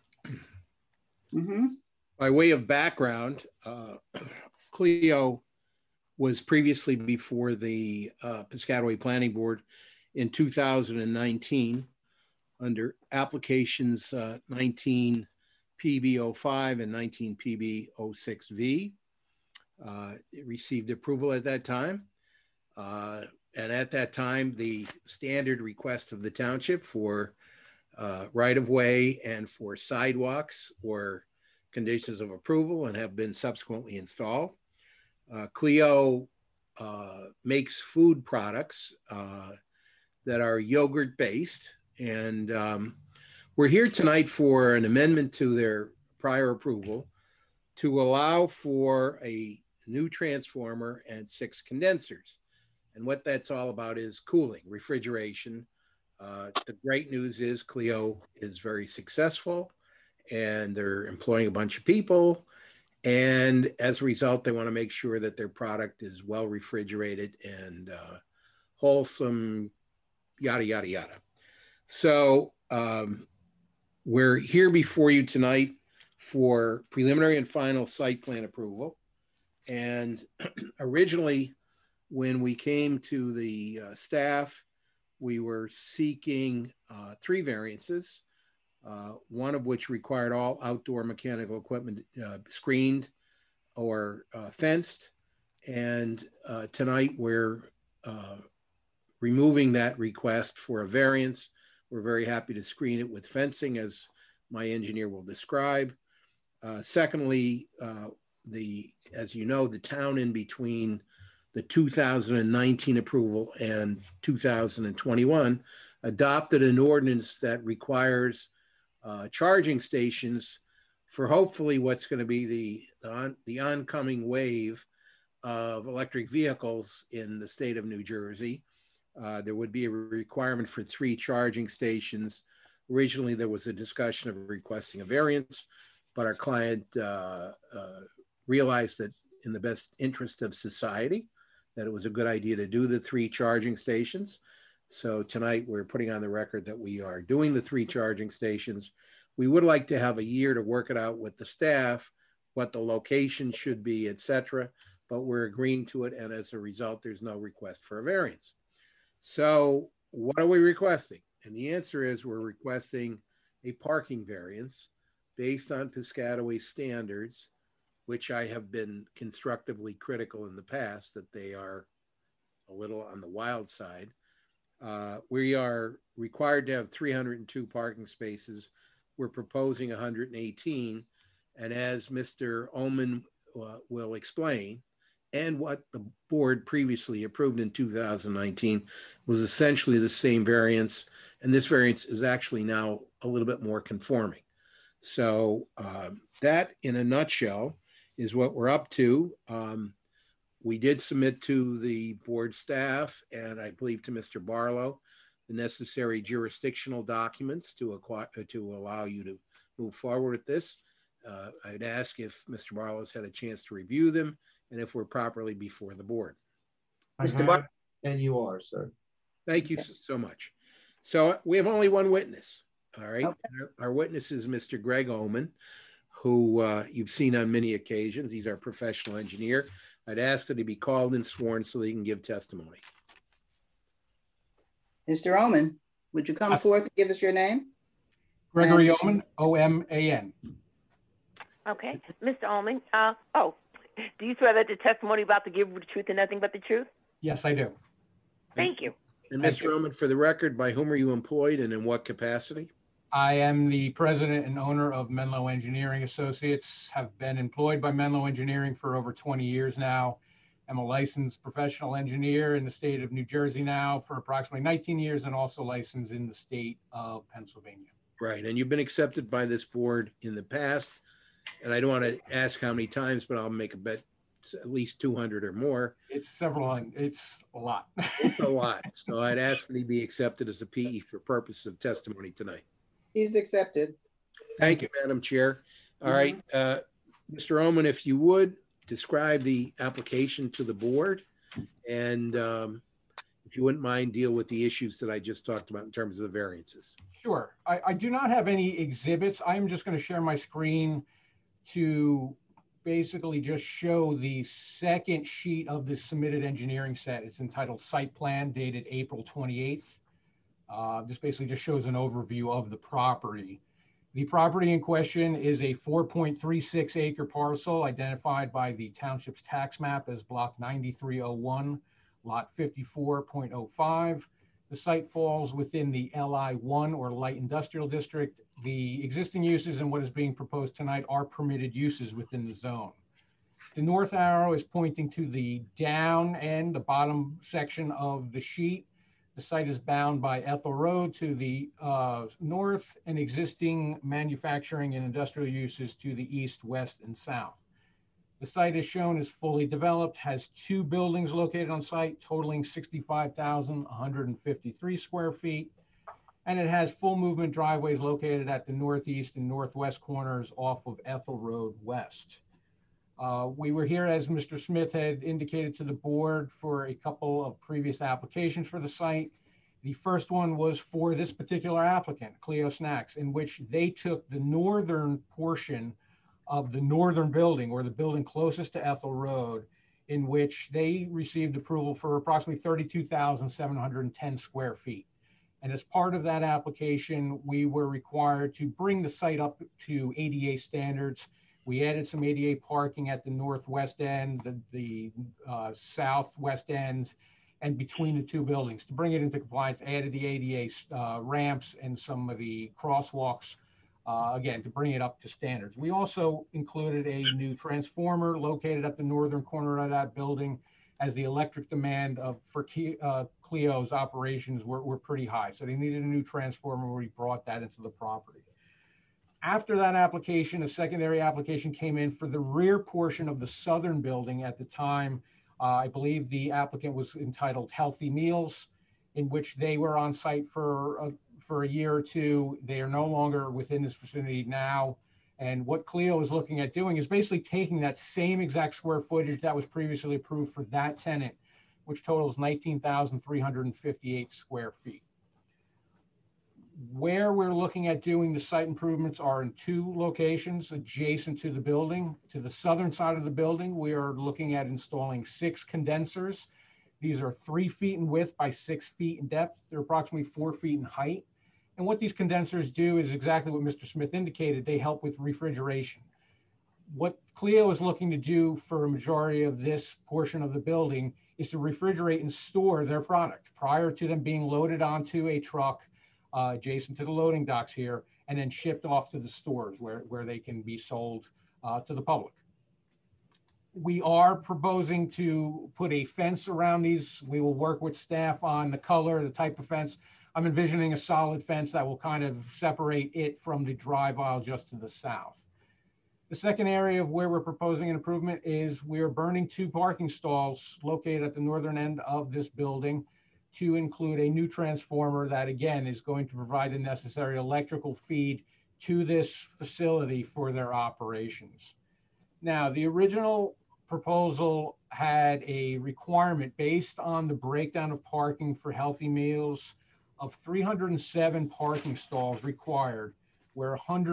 S11: By way of background, Clio was previously before the Piscataway Planning Board in 2019 under applications 19 PB05 and 19 PB06V. It received approval at that time. And at that time, the standard request of the township for right-of-way and for sidewalks were conditions of approval and have been subsequently installed. Clio makes food products that are yogurt-based, and we're here tonight for an amendment to their prior approval to allow for a new transformer and 6 condensers. And what that's all about is cooling, refrigeration. The great news is Clio is very successful and they're employing a bunch of people. And as a result, they want to make sure that their product is well refrigerated and wholesome, yada, yada, yada. So we're here before you tonight for preliminary and final site plan approval. And originally, when we came to the staff, we were seeking 3 variances, one of which required all outdoor mechanical equipment screened or fenced. And tonight we're removing that request for a variance. We're very happy to screen it with fencing, as my engineer will describe.
S17: Secondly, as you know, the town in between the 2019 approval and 2021 adopted an ordinance that requires charging stations for hopefully what's going to be the oncoming wave of electric vehicles in the state of New Jersey. There would be a requirement for 3 charging stations. Originally, there was a discussion of requesting a variance, but our client realized that in the best interest of society, that it was a good idea to do the 3 charging stations. So tonight we're putting on the record that we are doing the 3 charging stations. We would like to have a year to work it out with the staff, what the location should be, et cetera, but we're agreeing to it. And as a result, there's no request for a variance. So what are we requesting? And the answer is we're requesting a parking variance based on Piscataway standards, which I have been constructively critical in the past that they are a little on the wild side. We are required to have 302 parking spaces. We're proposing 118. And as Mr. Ullman will explain, and what the board previously approved in 2019 was essentially the same variance. And this variance is actually now a little bit more conforming. So that in a nutshell is what we're up to. We did submit to the board staff and I believe to Mr. Barlow the necessary jurisdictional documents to allow you to move forward with this. I'd ask if Mr. Barlow's had a chance to review them and if we're properly before the board.
S4: Mr. Barlow. And you are, sir.
S17: Thank you so much. So we have only one witness, all right? Okay. Our witness is Mr. Greg Ullman, who you've seen on many occasions. He's our professional engineer. I'd ask that he be called and sworn so that he can give testimony.
S2: Mr. Ullman, would you come forth and give us your name?
S18: Gregory Ullman, O-M-A-N.
S7: Okay, Mr. Ullman, do you swear that the testimony about to give the truth and nothing but the truth?
S18: Yes, I do.
S7: Thank you.
S17: And Mr. Ullman, for the record, by whom are you employed and in what capacity?
S18: I am the president and owner of Menlo Engineering Associates, have been employed by Menlo Engineering for over 20 years now. I'm a licensed professional engineer in the state of New Jersey now for approximately 19 years and also licensed in the state of Pennsylvania.
S17: Right, and you've been accepted by this board in the past, and I don't want to ask how many times, but I'll make a bet at least 200 or more.
S18: It's several hundred, it's a lot.
S17: It's a lot, so I'd ask that he be accepted as a PE for purpose of testimony tonight.
S2: He's accepted.
S17: Thank you, Madam Chair. All right, Mr. Ullman, if you would describe the application to the board and if you wouldn't mind deal with the issues that I just talked about in terms of the variances.
S18: Sure. I do not have any exhibits. I'm just going to share my screen to basically just show the second sheet of the submitted engineering set. It's entitled Site Plan, dated April 28th. This basically just shows an overview of the property. The property in question is a 4.36 acre parcel identified by the township's tax map as block 9301, lot 54.05. The site falls within the LI1 or light industrial district. The existing uses and what is being proposed tonight are permitted uses within the zone. The north arrow is pointing to the down end, the bottom section of the sheet. The site is bound by Ethel Road to the north and existing manufacturing and industrial uses to the east, west, and south. The site is shown as fully developed, has 2 buildings located on site totaling 65,153 square feet, and it has full movement driveways located at the northeast and northwest corners off of Ethel Road West. We were here, as Mr. Smith had indicated to the board, for a couple of previous applications for the site. The first one was for this particular applicant, Cleo Snacks, in which they took the northern portion of the northern building, or the building closest to Ethel Road, in which they received approval for approximately 32,710 square feet. And as part of that application, we were required to bring the site up to ADA standards. We added some ADA parking at the northwest end, the southwest end, and between the 2 buildings. To bring it into compliance, added the ADA ramps and some of the crosswalks again, to bring it up to standards. We also included a new transformer located at the northern corner of that building, as the electric demand for Clio's operations were pretty high. So they needed a new transformer. We brought that into the property. After that application, a secondary application came in for the rear portion of the southern building. At the time, I believe the applicant was entitled Healthy Meals, in which they were on site for a year or two. They are no longer within this vicinity now. And what Clio is looking at doing is basically taking that same exact square footage that was previously approved for that tenant, which totals 19,358 square feet. Where we're looking at doing the site improvements are in two locations adjacent to the building. To the southern side of the building, we are looking at installing 6 condensers. These are 3 feet in width by 6 feet in depth. They're approximately 4 feet in height. And what these condensers do is exactly what Mr. Smith indicated. They help with refrigeration. What Clio is looking to do for a majority of this portion of the building is to refrigerate and store their product prior to them being loaded onto a truck adjacent to the loading docks here, and then shipped off to the stores where they can be sold to the public. We are proposing to put a fence around these. We will work with staff on the color, the type of fence. I'm envisioning a solid fence that will kind of separate it from the drive aisle just to the south. The second area of where we're proposing an improvement is we are burning 2 parking stalls located at the northern end of this building to include a new transformer that, again, is going to provide the necessary electrical feed to this facility for their operations. Now, the original proposal had a requirement based on the breakdown of parking for Healthy Meals of 307 parking stalls required, where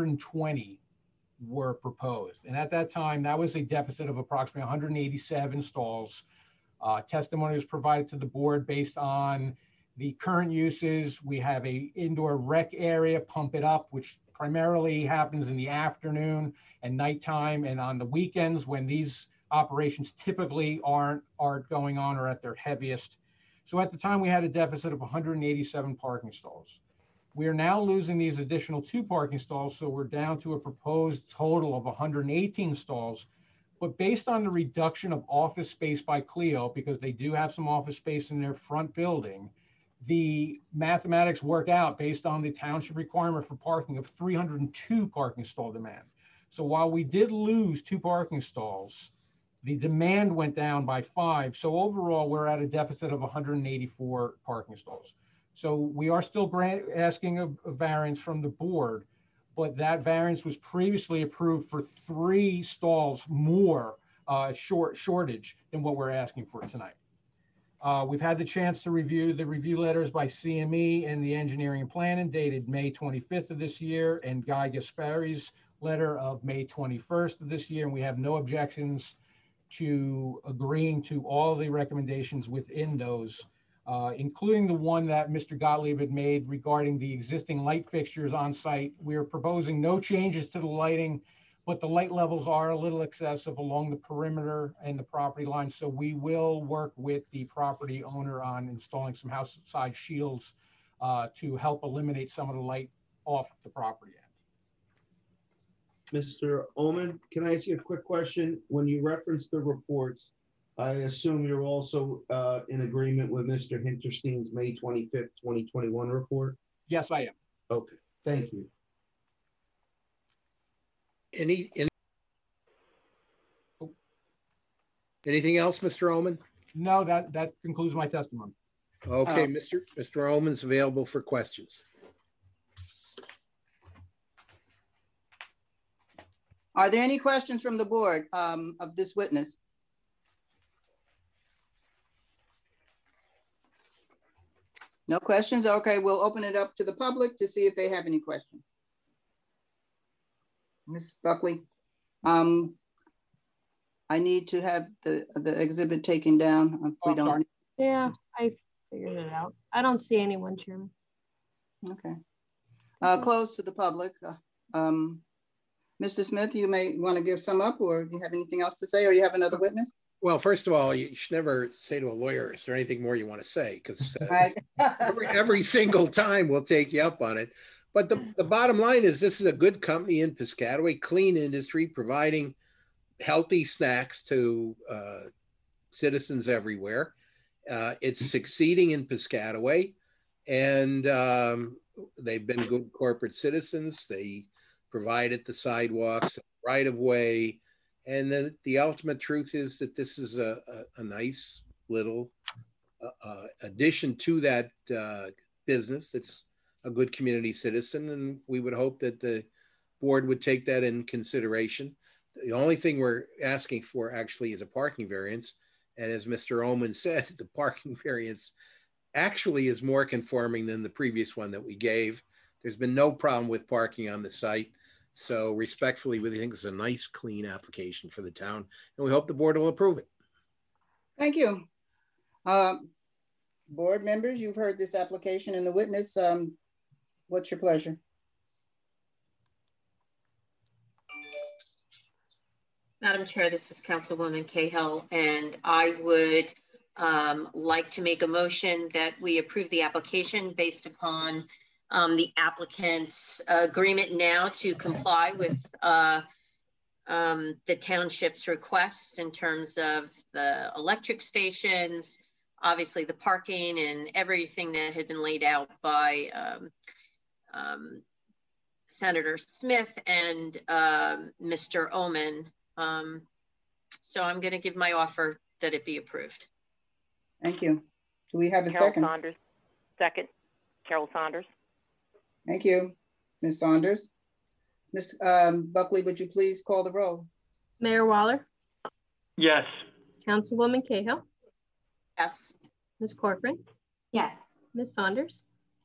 S18: 120 were proposed. And at that time, that was a deficit of approximately 187 stalls. Testimony was provided to the board based on the current uses. We have a indoor rec area, Pump It Up, which primarily happens in the afternoon and nighttime and on the weekends when these operations typically aren't going on or at their heaviest. So at the time, we had a deficit of 187 parking stalls. We are now losing these additional 2 parking stalls, so we're down to a proposed total of 118 stalls. But based on the reduction of office space by Clio, because they do have some office space in their front building, the mathematics work out based on the township requirement for parking of 302 parking stall demand. So while we did lose 2 parking stalls, the demand went down by 5. So overall, we're at a deficit of 184 parking stalls. So we are still asking a variance from the board, but that variance was previously approved for 3 stalls more shortage than what we're asking for tonight. We've had the chance to review the review letters by CME and the engineering and planning dated May 25th of this year, and Guy Gaspari's letter of May 21st of this year, and we have no objections to agreeing to all the recommendations within those, including the one that Mr. Gottlieb had made regarding the existing light fixtures on site. We are proposing no changes to the lighting, but the light levels are a little excessive along the perimeter and the property line. So we will work with the property owner on installing some house side shields to help eliminate some of the light off the property end.
S4: Mr. Ullman, can I ask you a quick question? When you reference the reports, I assume you're also in agreement with Mr. Hinterstein's May 25th, 2021 report?
S18: Yes, I am.
S4: Okay, thank you.
S17: Anything else, Mr. Ullman?
S18: No, that concludes my testimony.
S17: Okay, Mr. Ullman's available for questions.
S2: Are there any questions from the board of this witness? No questions? Okay, we'll open it up to the public to see if they have any questions. Ms. Buckley, I need to have the exhibit taken down if we don't.
S1: Sorry. Yeah, I figured it out. I don't see anyone, Chairman.
S2: Okay. Close to the public. Mr. Smith, you may want to give some up, or do you have anything else to say, or you have another witness?
S17: Well, first of all, you should never say to a lawyer, is there anything more you want to say? Because every single time we'll take you up on it. But the bottom line is this is a good company in Piscataway, clean industry, providing healthy snacks to citizens everywhere. It's succeeding in Piscataway, and they've been good corporate citizens. They provided the sidewalks, right of way, and then the ultimate truth is that this is a nice little addition to that business. It's a good community citizen, and we would hope that the board would take that in consideration. The only thing we're asking for actually is a parking variance. And as Mr. Ullman said, the parking variance actually is more conforming than the previous one that we gave. There's been no problem with parking on the site. So respectfully, we think it's a nice, clean application for the town, and we hope the board will approve it.
S2: Thank you. Board members, you've heard this application and the witness. What's your pleasure?
S5: Madam Chair, this is Councilwoman Cahill, and I would like to make a motion that we approve the application based upon the applicant's agreement now to comply with the township's requests in terms of the electric stations, obviously the parking and everything that had been laid out by Senator Smith and Mr. Ullman. So I'm going to give my offer that it be approved.
S2: Thank you. Do we have a
S7: Carol
S2: second?
S7: Saunders. Second. Carol Saunders.
S2: Thank you, Ms. Saunders. Ms. Buckley, would you please call the roll?
S1: Mayor Waller?
S6: Yes.
S1: Councilwoman Cahill?
S5: Yes.
S1: Ms. Corcoran?
S3: Yes.
S1: Ms. Saunders?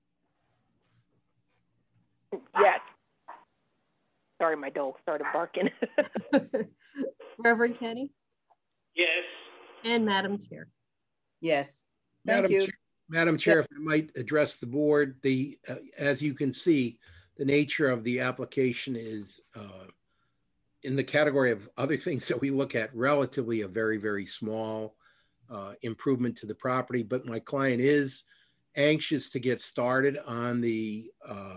S7: Yes. Sorry, my dog started barking.
S1: Reverend Kenny?
S6: Yes.
S1: And Madam Chair?
S2: Yes. Thank you.
S17: Madam Chair, if I might address the board, as you can see, the nature of the application is in the category of other things that we look at, relatively a very, very small improvement to the property. But my client is anxious to get started on the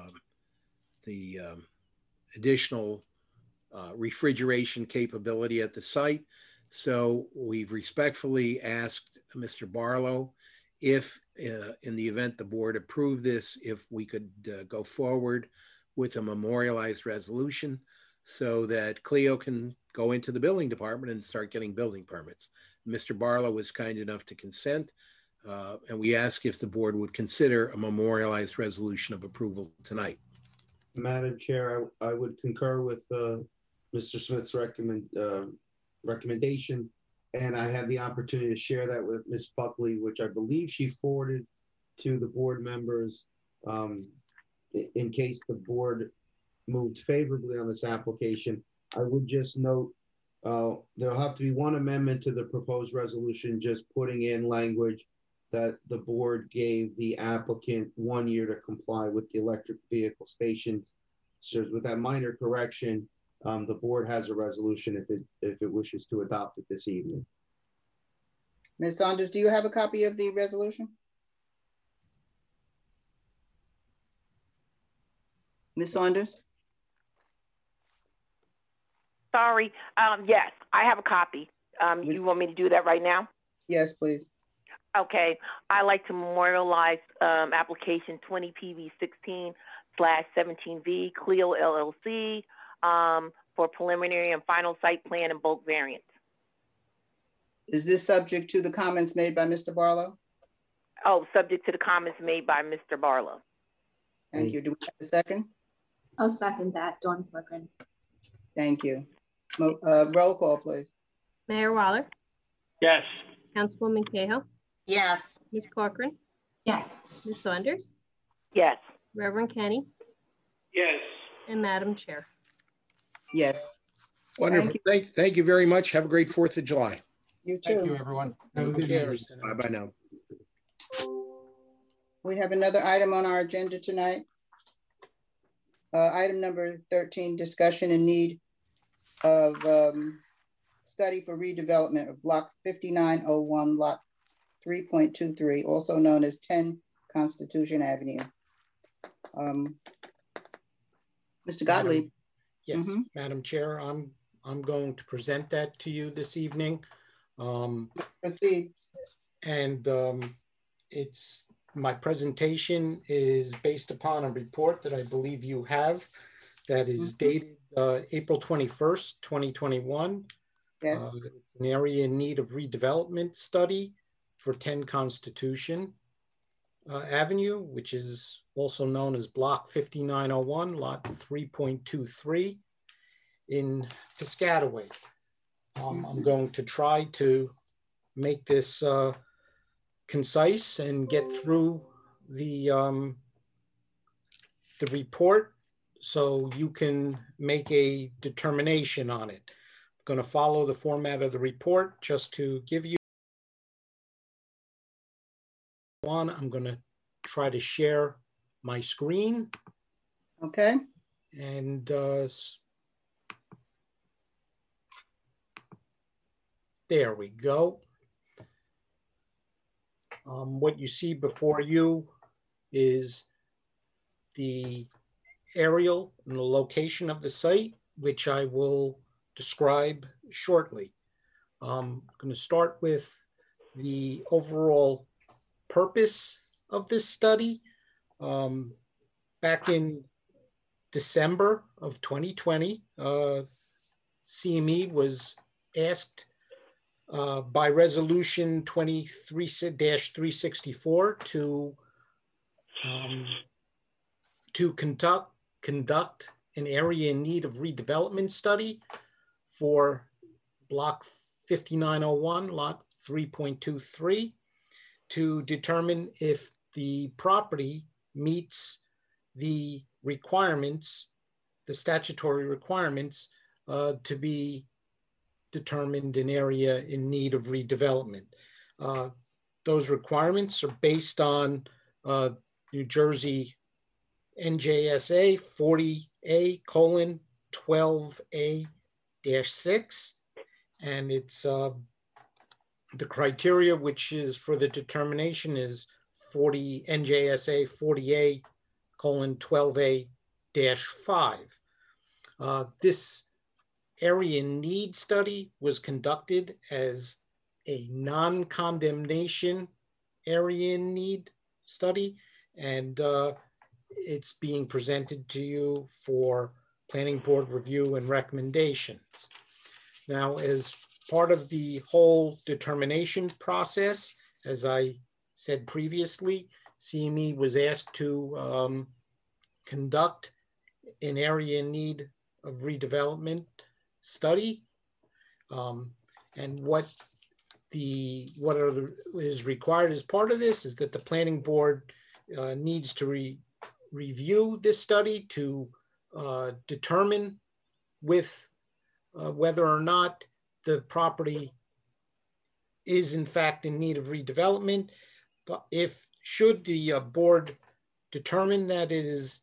S17: additional refrigeration capability at the site. So we've respectfully asked Mr. Barlow if in the event the board approved this, if we could go forward with a memorialized resolution so that Cleo can go into the building department and start getting building permits. Mr. Barlow was kind enough to consent, and we ask if the board would consider a memorialized resolution of approval tonight.
S4: Madam Chair, I would concur with Mr. Smith's recommendation, and I had the opportunity to share that with Ms. Buckley, which I believe she forwarded to the board members in case the board moved favorably on this application. I would just note there'll have to be one amendment to the proposed resolution, just putting in language that the board gave the applicant 1 year to comply with the electric vehicle stations. So with that minor correction, the board has a resolution if it wishes to adopt it this evening.
S2: Ms. Saunders, do you have a copy of the resolution? Ms. Saunders?
S7: Sorry. Yes, I have a copy. You want me to do that right now?
S2: Yes, please.
S7: Okay. I like to memorialize application 20 PV 16/17V Cleo LLC for preliminary and final site plan and bulk variance.
S2: Is this subject to the comments made by Mr. Barlow?
S7: Oh, subject to the comments made by Mr. Barlow.
S2: Thank you. Do we have a second?
S3: I'll second that, Dawn Corcoran.
S2: Thank you. Roll call, please.
S1: Mayor Waller?
S6: Yes.
S1: Councilwoman Cahill?
S5: Yes.
S1: Ms. Corcoran?
S3: Yes.
S1: Ms. Saunders?
S7: Yes.
S1: Reverend Kenny?
S6: Yes.
S1: And Madam Chair?
S2: Yes.
S17: Wonderful. Thank you very much. Have a great 4th of July.
S2: You too.
S18: Thank you, everyone.
S17: Bye-bye now.
S2: We have another item on our agenda tonight. Item number 13, discussion and need of study for redevelopment of block 5901, lot 3.23, also known as 10 Constitution Avenue. Mr. Gottlieb.
S11: Yes, Madam Chair, I'm going to present that to you this evening.
S2: Proceed.
S11: And my presentation is based upon a report that I believe you have that is dated April 21st, 2021.
S2: Yes.
S11: An area in need of redevelopment study for 10 Constitution Avenue, which is also known as Block 5901, Lot 3.23 in Piscataway. I'm going to try to make this concise and get through the report so you can make a determination on it. I'm going to follow the format of the report just to give you one. I'm going to try to share my screen.
S2: Okay.
S11: And there we go. What you see before you is the aerial and the location of the site, which I will describe shortly. I'm going to start with the overall purpose of this study. Back in December of 2020, CME was asked by resolution 23-364 to conduct an area in need of redevelopment study for Block 5901, Lot 3.23, to determine if the property meets the requirements, the statutory requirements to be determined an area in need of redevelopment. Those requirements are based on New Jersey NJSA 40A:12A-6, and it's the criteria which is for the determination is NJSA 40A:12A-5. This area need study was conducted as a non-condemnation area in need study, and it's being presented to you for planning board review and recommendations. Now, as part of the whole determination process, as I said previously, CME was asked to conduct an area in need of redevelopment study, and what is required as part of this is that the planning board needs to review this study to determine whether or not the property is in fact in need of redevelopment. But should the board determine that it is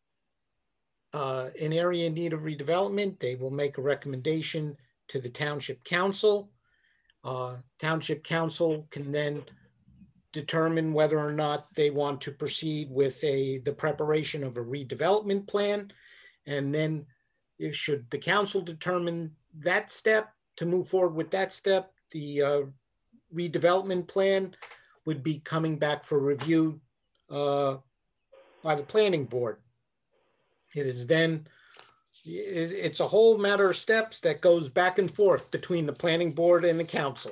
S11: an area in need of redevelopment, they will make a recommendation to the Township Council. Township Council can then determine whether or not they want to proceed with the preparation of a redevelopment plan. And then should the council determine that step, to move forward with that step, the redevelopment plan would be coming back for review by the planning board. It is then, it's a whole matter of steps that goes back and forth between the planning board and the council.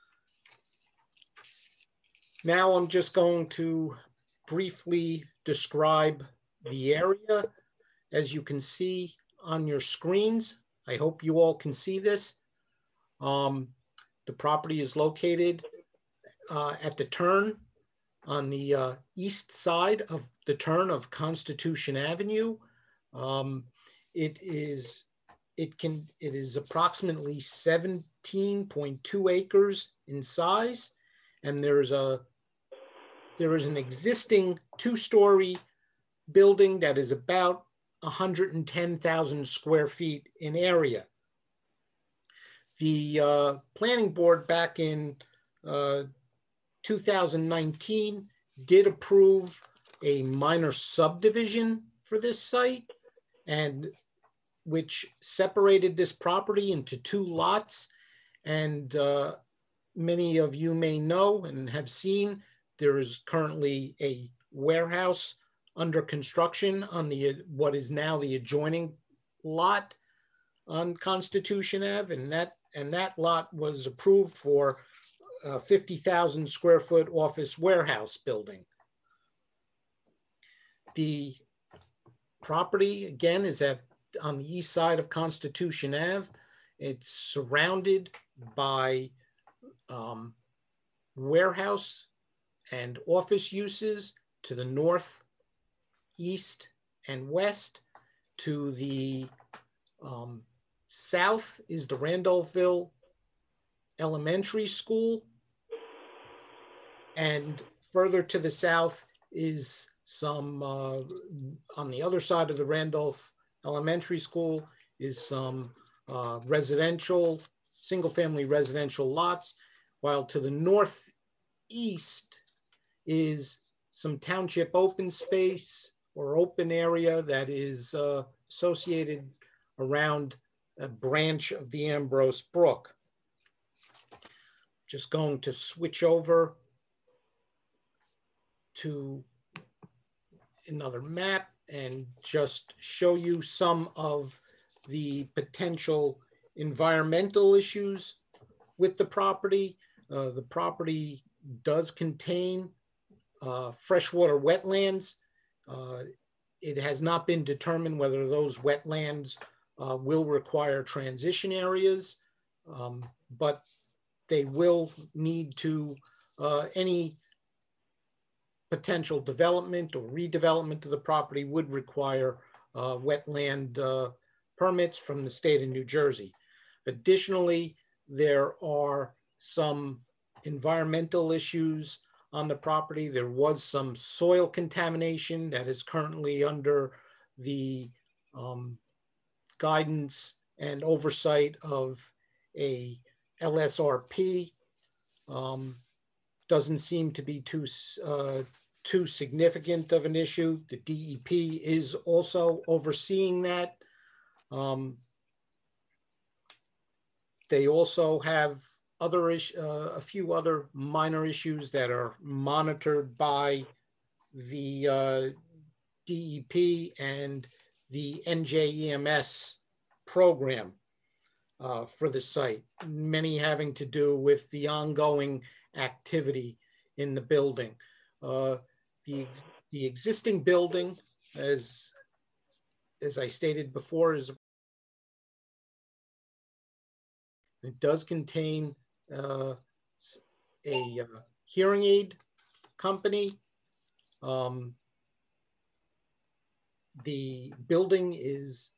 S11: Now I'm just going to briefly describe the area. As you can see on your screens, I hope you all can see this. The property is located at the turn on the east side of the turn of Constitution Avenue. It is approximately 17.2 acres in size, and there is an existing two-story building that is about 110,000 square feet in area. The planning board back in 2019 did approve a minor subdivision for this site, and which separated this property into 2 lots. And many of you may know and have seen, there is currently a warehouse under construction on what is now the adjoining lot on Constitution Ave, and that lot was approved for a 50,000 square foot office warehouse building. The property, again, is on the east side of Constitution Ave. It's surrounded by warehouse and office uses to the north, east, and west. To the south is the Randolphville Elementary School. And further to the south is some, on the other side of the Randolph Elementary School is some residential, single-family residential lots, while to the northeast is some township open space or open area that is associated around a branch of the Ambrose Brook. Just going to switch over to another map and just show you some of the potential environmental issues with the property. The property does contain freshwater wetlands. It has not been determined whether those wetlands will require transition areas, but they will need to, any potential development or redevelopment of the property would require wetland permits from the state of New Jersey. Additionally, there are some environmental issues on the property. There was some soil contamination that is currently under the guidance and oversight of a LSRP. Doesn't seem to be too significant of an issue. The DEP is also overseeing that. They also have a few other minor issues that are monitored by the DEP and the NJEMS program for the site, many having to do with the ongoing activity in the building. The existing building, as I stated before, it does contain a hearing aid company. The building is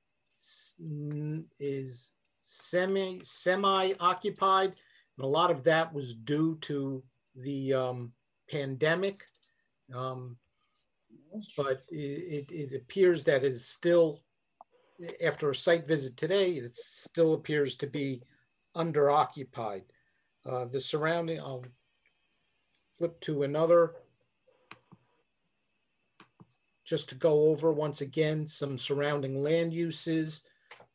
S11: semi-occupied, and a lot of that was due to the pandemic. But it appears that it's still, after a site visit today, it still appears to be under-occupied. The surrounding, I'll flip to another, just to go over once again some surrounding land uses.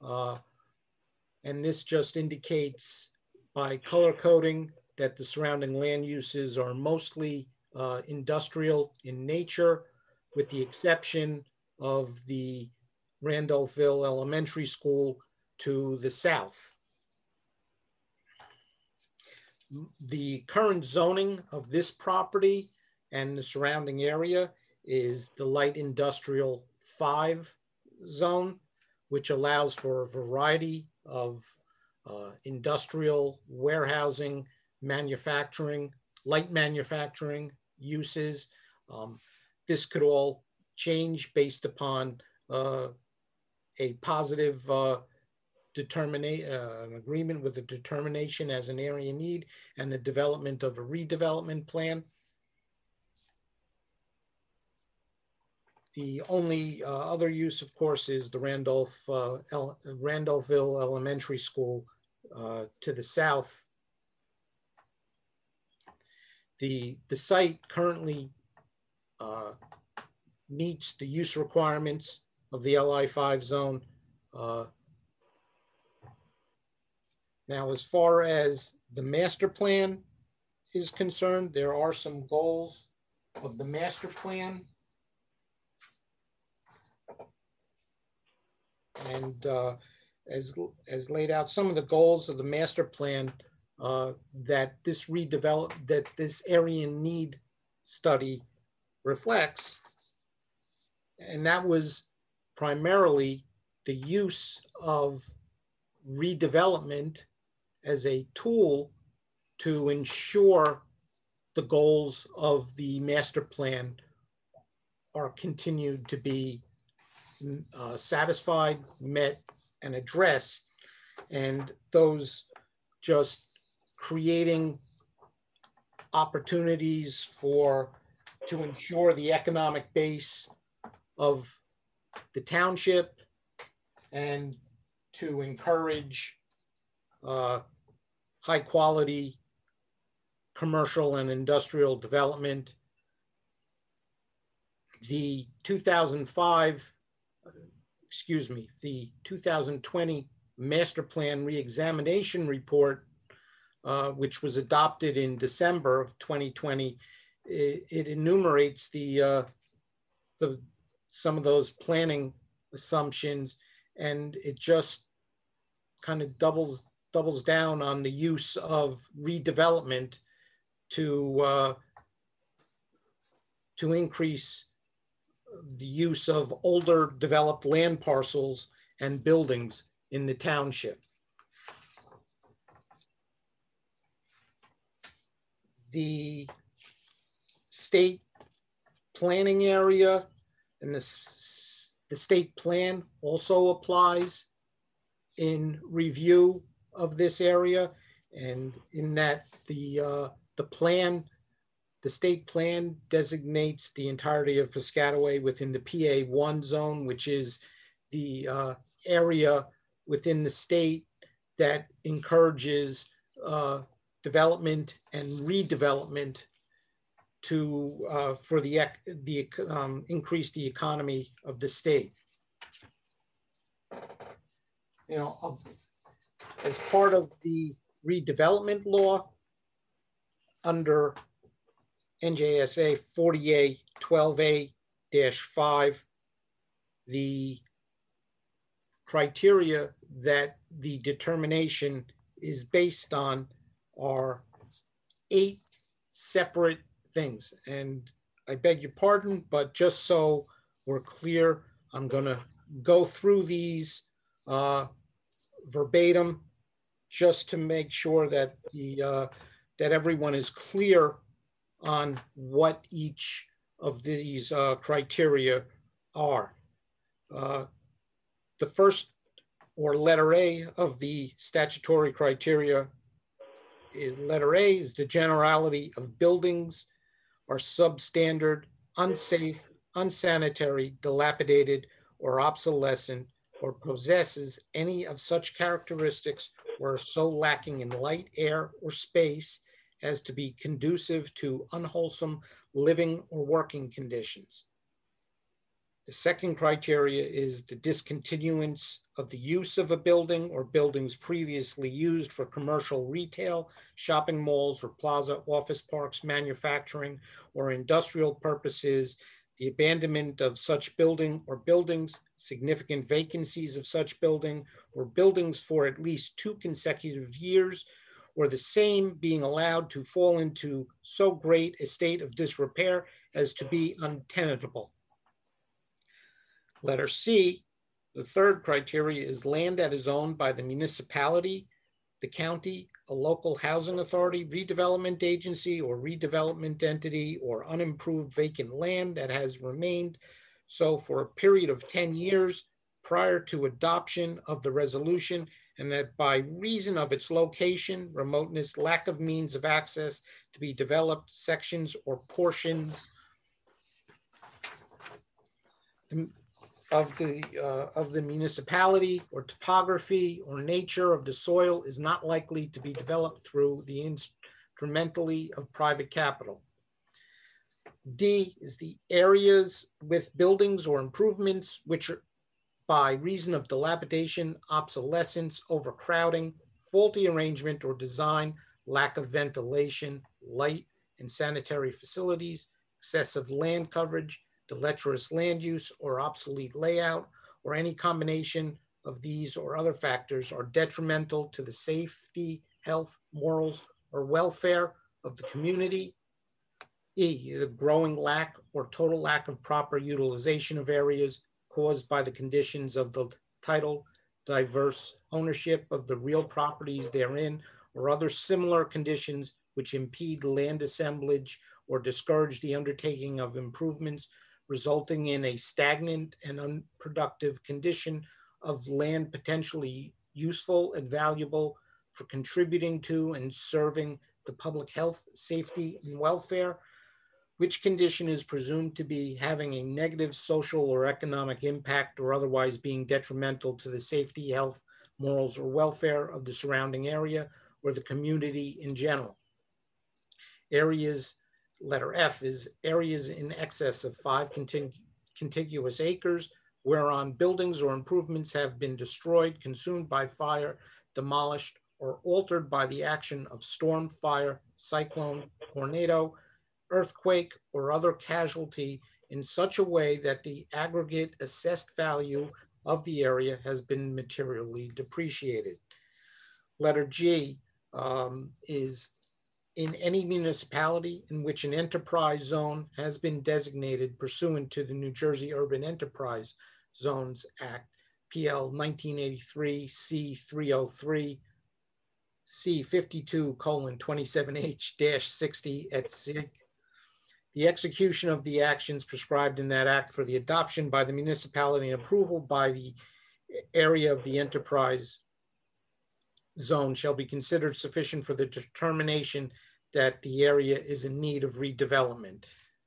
S11: And this just indicates by color coding that the surrounding land uses are mostly industrial in nature, with the exception of the Randolphville Elementary School to the south. The current zoning of this property and the surrounding area is the light industrial 5 zone, which allows for a variety of industrial warehousing, manufacturing, light manufacturing uses. This could all change based upon a positive an agreement with the determination as an area need and the development of a redevelopment plan. The only other use, of course, is the Randolphville Elementary School to the south. The site currently meets the use requirements of the LI5 zone. Now, as far as the master plan is concerned, there are some goals of the master plan. And as laid out, some of the goals of the master plan that this area need study reflects, and that was primarily the use of redevelopment as a tool to ensure the goals of the master plan are continued to be satisfied, met, and addressed, and those just creating opportunities to ensure the economic base of the township and to encourage high quality commercial and industrial development. The 2020 Master Plan Reexamination Report, which was adopted in December of 2020, it enumerates some of those planning assumptions, and it just kind of doubles down on the use of redevelopment to increase the use of older developed land parcels and buildings in the township. The state planning area and the state plan also applies in review of this area, and in that the state plan designates the entirety of Piscataway within the PA1 zone, which is the area within the state that encourages development and redevelopment to increase the economy of the state. You know, as part of the redevelopment law under NJSA 40A 12A-5, the criteria that the determination is based on are 8 separate things. And I beg your pardon, but just so we're clear, I'm gonna go through these verbatim just to make sure that that everyone is clear on what each of these criteria are. The first, or letter A of the statutory criteria, letter A is the generality of buildings are substandard, unsafe, unsanitary, dilapidated, or obsolescent, or possesses any of such characteristics or are so lacking in light, air, or space as to be conducive to unwholesome living or working conditions. The second criteria is the discontinuance of the use of a building or buildings previously used for commercial retail, shopping malls or plaza, office parks, manufacturing, or industrial purposes, the abandonment of such building or buildings, significant vacancies of such building or buildings for at least 2 consecutive years, or the same being allowed to fall into so great a state of disrepair as to be untenable. Letter C, the third criteria, is land that is owned by the municipality, the county, a local housing authority, redevelopment agency, or redevelopment entity, or unimproved vacant land that has remained so for a period of 10 years prior to adoption of the resolution, and that by reason of its location, remoteness, lack of means of access to be developed, sections or portions of the municipality or topography or nature of the soil is not likely to be developed through the instrumentality of private capital. D is the areas with buildings or improvements which by reason of dilapidation, obsolescence, overcrowding, faulty arrangement or design, lack of ventilation, light and sanitary facilities, excessive land coverage, deleterious land use or obsolete layout, or any combination of these or other factors are detrimental to the safety, health, morals, or welfare of the community. E, the growing lack or total lack of proper utilization of areas caused by the conditions of the title, diverse ownership of the real properties therein, or other similar conditions which impede land assemblage or discourage the undertaking of improvements, resulting in a stagnant and unproductive condition of land potentially useful and valuable for contributing to and serving the public health, safety, and welfare, which condition is presumed to be having a negative social or economic impact or otherwise being detrimental to the safety, health, morals, or welfare of the surrounding area or the community in general. Areas, letter F, is areas in excess of 5 contiguous acres whereon buildings or improvements have been destroyed, consumed by fire, demolished, or altered by the action of storm, fire, cyclone, tornado, earthquake, or other casualty in such a way that the aggregate assessed value of the area has been materially depreciated. Letter G is in any municipality in which an enterprise zone has been designated pursuant to the New Jersey Urban Enterprise Zones Act, PL 1983 C303 C52:27H-60 et seq. The execution of the actions prescribed in that act for the adoption by the municipality and approval by the area of the enterprise zone shall be considered sufficient for the determination that the area is in need of redevelopment.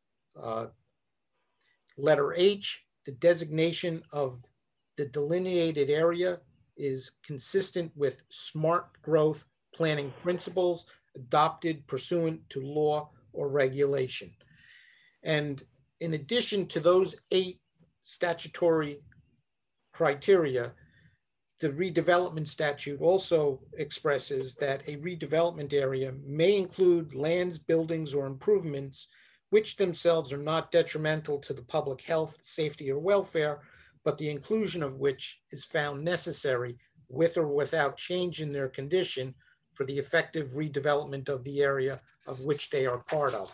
S11: Letter H, the designation of the delineated area is consistent with smart growth planning principles adopted pursuant to law or regulation. And in addition to those 8 statutory criteria, the redevelopment statute also expresses that a redevelopment area may include lands, buildings, or improvements which themselves are not detrimental to the public health, safety, or welfare, but the inclusion of which is found necessary with or without change in their condition for the effective redevelopment of the area of which they are part of.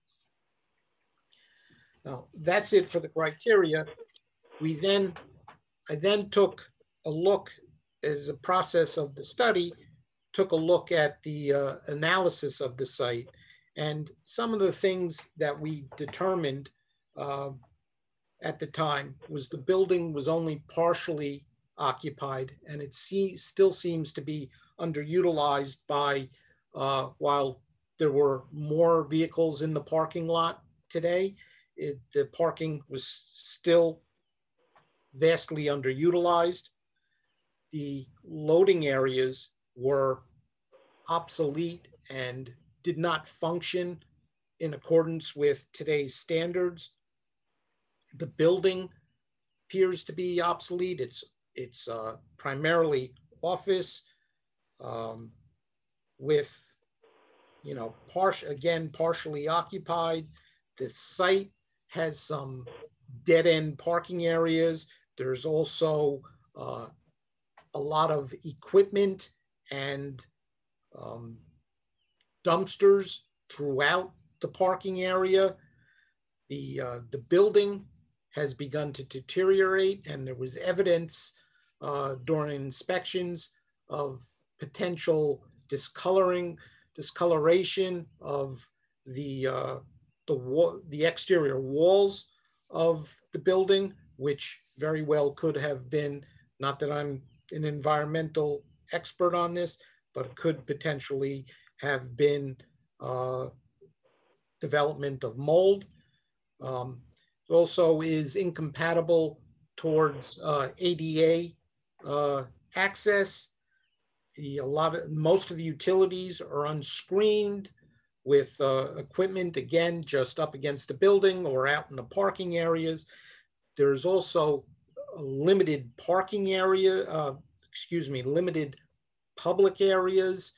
S11: Now, that's it for the criteria. I then took a look, as a process of the study, took a look at the analysis of the site, and some of the things that we determined at the time was the building was only partially occupied, and it still seems to be underutilized by, while there were more vehicles in the parking lot today, the parking was still vastly underutilized. The loading areas were obsolete and did not function in accordance with today's standards. The building appears to be obsolete. It's primarily office with, partially occupied. The site has some dead-end parking areas. There's also a lot of equipment and dumpsters throughout the parking area. The building has begun to deteriorate, and there was evidence during inspections of potential discoloration of the exterior walls of the building, which very well could have been, not that I'm an environmental expert on this, but could potentially have been development of mold. It also is incompatible towards ADA access. Most of the utilities are unscreened with equipment, again, just up against the building or out in the parking areas. There's also limited parking area, limited public areas,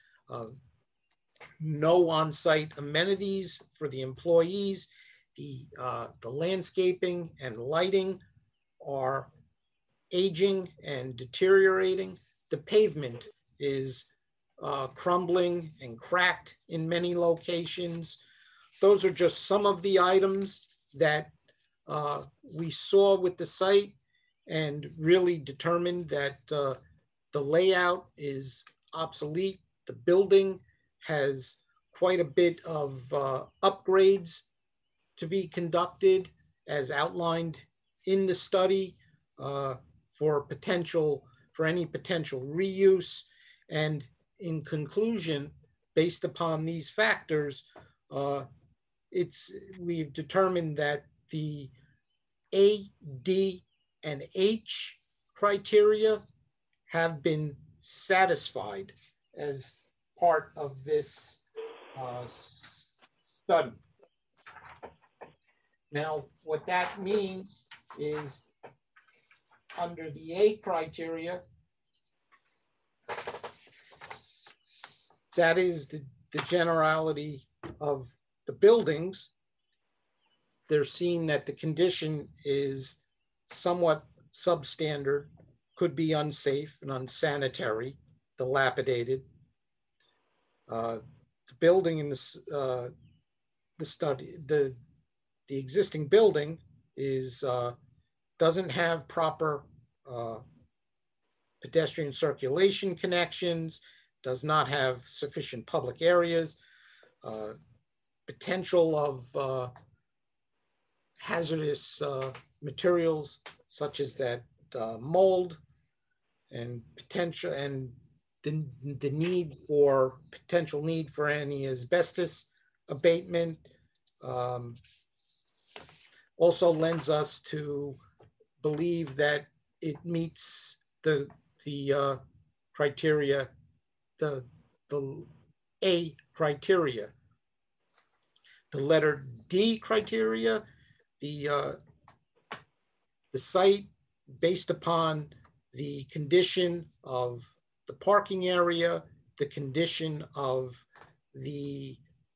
S11: no on-site amenities for the employees. The landscaping and lighting are aging and deteriorating. The pavement is crumbling and cracked in many locations. Those are just some of the items that we saw with the site and really determined that the layout is obsolete. The building has quite a bit of upgrades to be conducted as outlined in the study for any potential reuse. And in conclusion, based upon these factors, we've determined that the A, D, and H criteria have been satisfied as part of this study. Now, what that means is under the A criteria, that is the generality of the buildings. They're seeing that the condition is somewhat substandard, could be unsafe and unsanitary, dilapidated. The building in the study, the existing building is doesn't have proper pedestrian circulation connections, does not have sufficient public areas, potential of hazardous materials such as that mold, and potential and the potential need for any asbestos abatement also lends us to believe that it meets the criteria, the A criteria. The letter D criteria, the site, based upon the condition of the parking area, the condition of the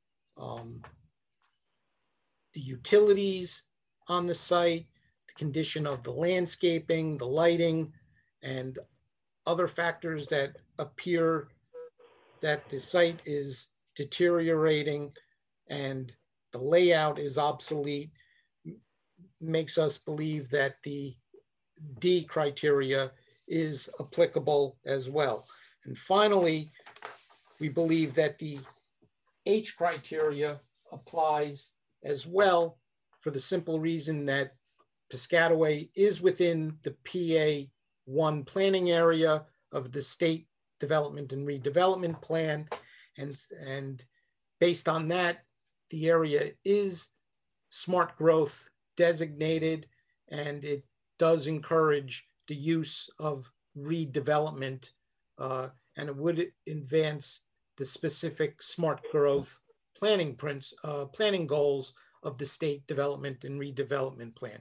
S11: utilities on the site, the condition of the landscaping, the lighting, and other factors that appear that the site is deteriorating and the layout is obsolete, makes us believe that the D criteria is applicable as well. And finally, we believe that the H criteria applies as well for the simple reason that Piscataway is within the PA1 planning area of the State Development and Redevelopment Plan. And based on that, the area is smart growth designated, and it does encourage the use of redevelopment, and it would advance the specific smart growth planning goals of the State Development and Redevelopment Plan.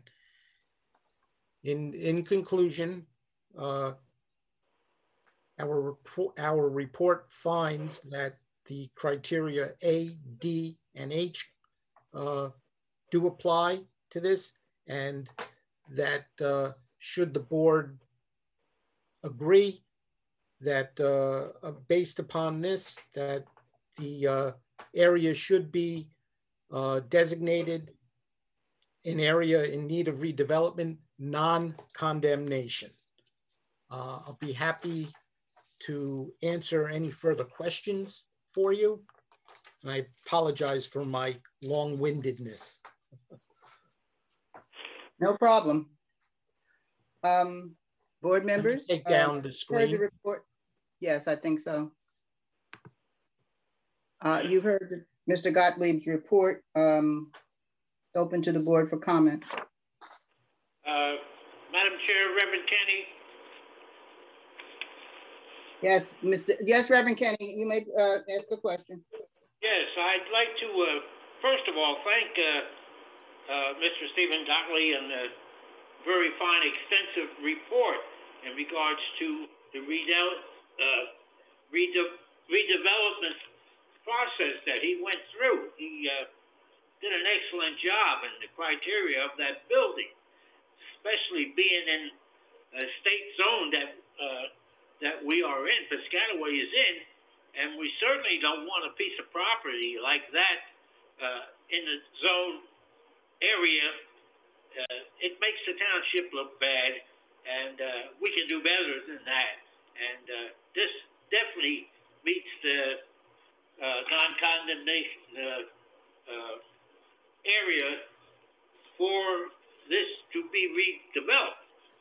S11: In conclusion, our report finds that the criteria A, D, and H do apply to this, and that should the board agree that based upon this, that the area should be designated an area in need of redevelopment, non-condemnation. I'll be happy to answer any further questions for you. And I apologize for my long-windedness.
S2: No problem. Board members?
S11: Take down the screen.
S2: The report. Yes, I think so. You heard Mr. Gottlieb's report. Open to the board for comment.
S6: Madam Chair, Reverend Kenny.
S2: Yes, Reverend Kenny, you may ask a question.
S6: Yes, I'd like to, first of all, thank Mr. Stephen Gottlieb and very fine, extensive report in regards to the redevelopment process that he went through. He did an excellent job in the criteria of that building, especially being in a state zone that we are in, Piscataway is in, and we certainly don't want a piece of property like that in the zone area. It makes the township look bad, and we can do better than that. And this definitely meets the non-condemnation area for this to be redeveloped.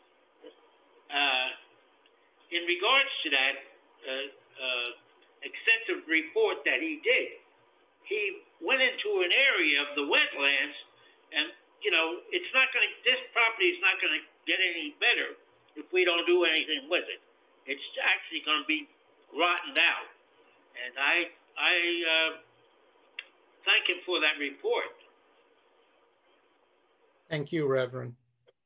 S6: In regards to that extensive report that he did, he went into an area of the wetlands, and you know, it's not going to. This property is not going to get any better if we don't do anything with it. It's actually going to be rotted out, and I thank him for that report.
S11: Thank you, Reverend.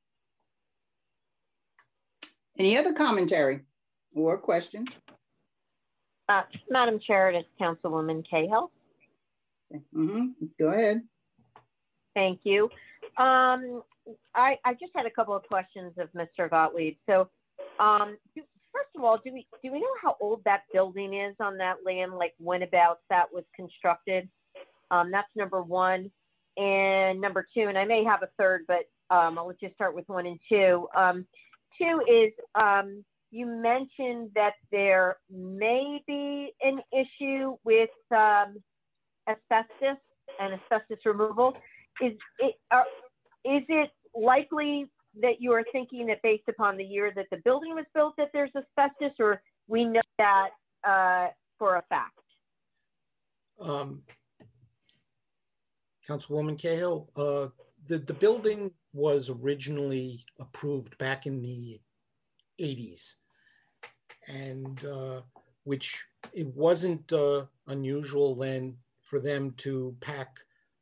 S2: Any other commentary or questions?
S19: Madam Chair, it's Councilwoman Cahill.
S2: Go ahead.
S19: Thank you. I just had a couple of questions of Mr. Gottlieb. So, first of all, do we know how old that building is on that land? Like when about that was constructed? That's number one. And number two, and I may have a third, but I'll just start with 1 and 2. 2 is you mentioned that there may be an issue with asbestos and asbestos removal. Is it likely that you are thinking that based upon the year that the building was built that there's asbestos, or we know that for a fact?
S11: Councilwoman Cahill, the building was originally approved back in the 80s, and which it wasn't unusual then for them to pack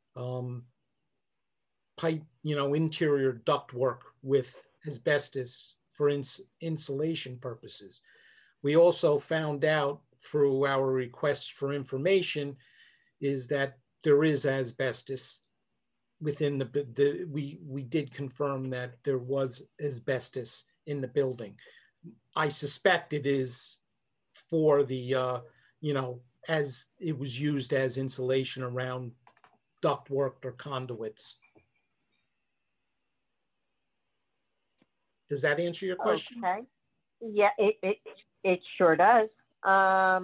S11: pipe, interior ductwork with asbestos for insulation purposes. We also found out through our requests for information is that there is asbestos within we did confirm that there was asbestos in the building. I suspect it is for the, as it was used as insulation around ductwork or conduits. Does that answer your question?
S19: Okay. Yeah, it sure does. I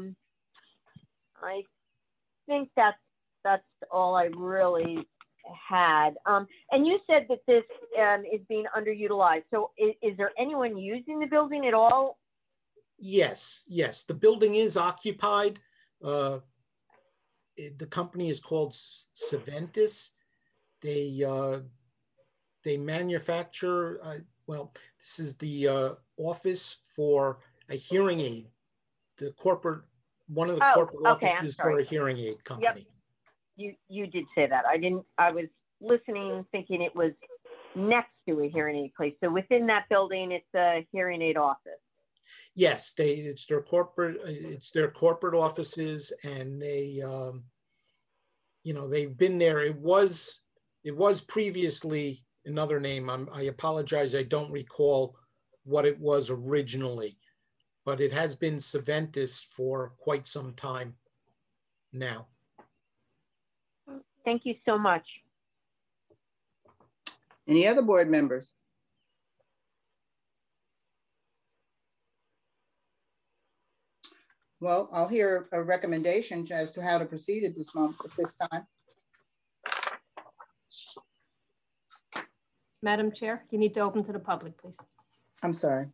S19: think that's all I really had. And you said that this is being underutilized. So is there anyone using the building at all?
S11: Yes. The building is occupied. The company is called Saventis. They manufacture, this is the office for a hearing aid. One of the corporate offices for a hearing aid company.
S19: Yep. You did say that. I was listening thinking it was next to a hearing aid place. So within that building, it's a hearing aid office.
S11: Yes, it's their corporate offices, and they, they've been there. It was previously another name. I apologize. I don't recall what it was originally, but it has been Saventis for quite some time now.
S19: Thank you so much.
S2: Any other board members? Well, I'll hear a recommendation as to how to proceed at this time.
S1: Madam Chair, you need to open to the public, please.
S2: I'm sorry.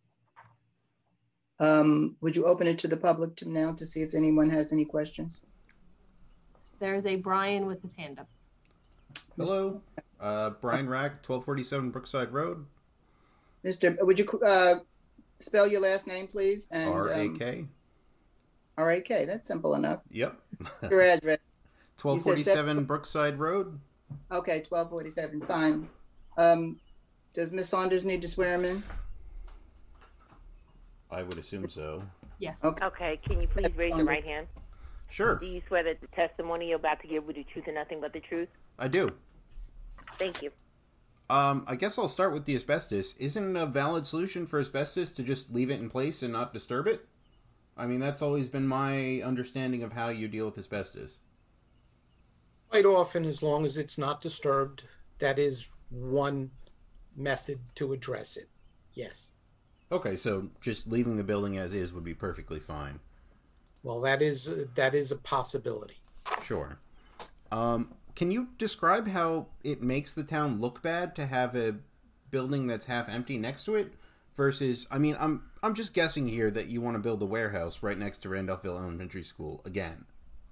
S2: Would you open it to the public now to see if anyone has any questions?
S1: There's a Brian with his hand up.
S20: Hello, Brian Rack, 1247 Brookside Road.
S2: Would you spell your last name, please? And,
S20: R-A-K.
S2: R-A-K, that's simple enough.
S20: Yep.
S2: Your address.
S20: 1247 Brookside Road.
S2: Okay, 1247, fine. Does Ms. Saunders need to swear him in?
S20: I would assume so.
S1: Yes.
S19: Okay, can you please raise your right hand?
S20: Sure.
S19: Do you swear that the testimony you're about to give will be the truth and nothing but the truth?
S20: I do.
S19: Thank you.
S20: I guess I'll start with the asbestos. Isn't a valid solution for asbestos to just leave it in place and not disturb it? I mean, that's always been my understanding of how you deal with asbestos.
S11: Quite often, as long as it's not disturbed, that is one method to address it. Yes.
S20: Okay, so just leaving the building as is would be perfectly fine.
S11: Well, that is a possibility.
S20: Sure. Can you describe how it makes the town look bad to have a building that's half empty next to it? Versus, I mean, I'm just guessing here that you want to build a warehouse right next to Randolphville Elementary School again.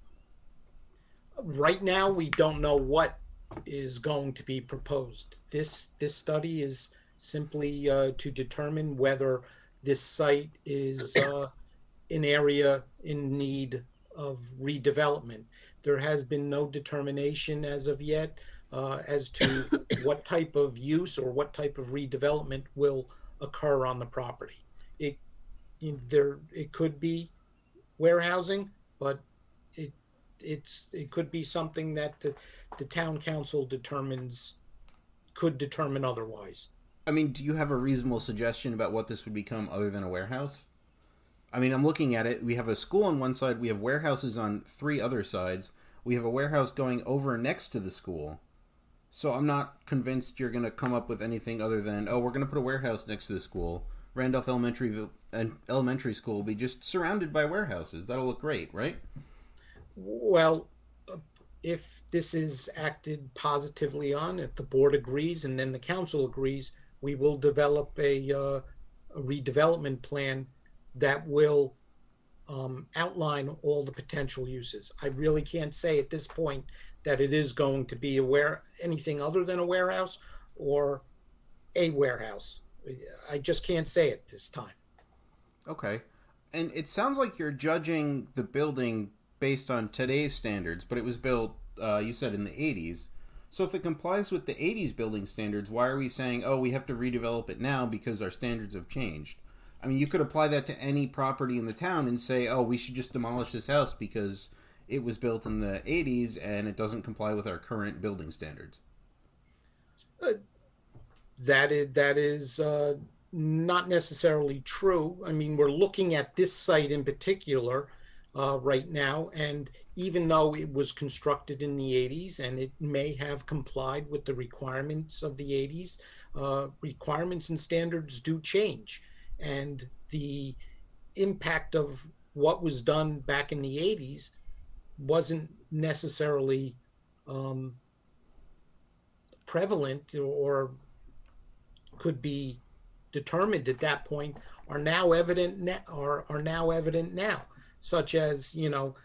S11: Right now, we don't know what is going to be proposed. This study is simply to determine whether this site is an area in need of redevelopment. There has been no determination as of yet as to what type of use or what type of redevelopment will occur on the property. It could be warehousing, but it could be something that the town council could determine otherwise.
S20: I mean, do you have a reasonable suggestion about what this would become other than a warehouse? I mean, I'm looking at it. We have a school on one side. We have warehouses on 3 other sides. We have a warehouse going over next to the school. So I'm not convinced you're going to come up with anything other than, oh, we're going to put a warehouse next to the school. Randolph Elementary School will be just surrounded by warehouses. That'll look great, right?
S11: Well, if this is acted positively on, if the board agrees and then the council agrees, we will develop a redevelopment plan that will outline all the potential uses. I really can't say at this point that it is going to be anything other than a warehouse or a warehouse. I just can't say it this time.
S20: Okay. And it sounds like you're judging the building based on today's standards, but it was built, you said, in the 80s. So if it complies with the 80s building standards, why are we saying, oh, we have to redevelop it now because our standards have changed? I mean, you could apply that to any property in the town and say, oh, we should just demolish this house because it was built in the 80s and it doesn't comply with our current building standards.
S11: That is not necessarily true. I mean, we're looking at this site in particular right now, and even though it was constructed in the 80s and it may have complied with the requirements of the 80s, requirements and standards do change. And the impact of what was done back in the 80s wasn't necessarily prevalent or could be determined at that point are now evident now, such as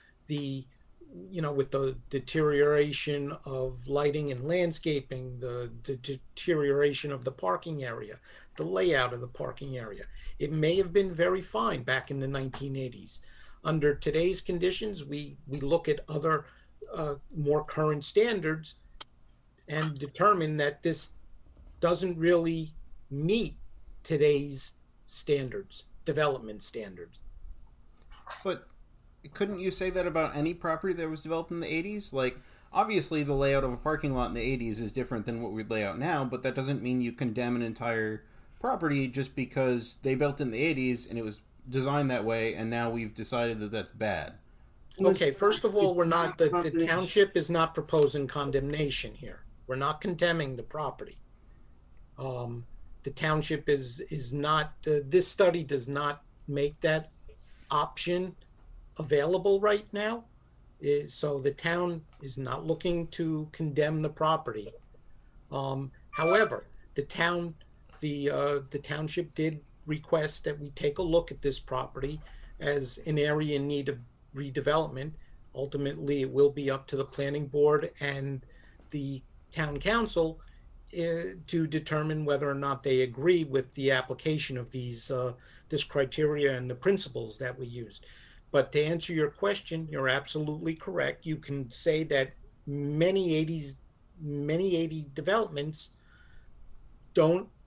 S11: with the deterioration of lighting and landscaping, the deterioration of the parking area, the layout of the parking area. It may have been very fine back in the 1980s. Under today's conditions, we look at other more current standards and determine that this doesn't really meet today's standards, development standards.
S20: But couldn't you say that about any property that was developed in the 80s? Like, obviously the layout of a parking lot in the 80s is different than what we'd lay out now, but that doesn't mean you condemn an entire property just because they built in the 80s and it was designed that way and now we've decided that that's bad.
S11: Okay, first of all, the township is not proposing condemnation here. We're not condemning the property. The township is not, this study does not make that option available right now. So the town is not looking to condemn the property. However, the township did request that we take a look at this property as an area in need of redevelopment. Ultimately, it will be up to the planning board and the town council to determine whether or not they agree with the application of this criteria and the principles that we used. But to answer your question, you're absolutely correct. You can say that many 80 developments don't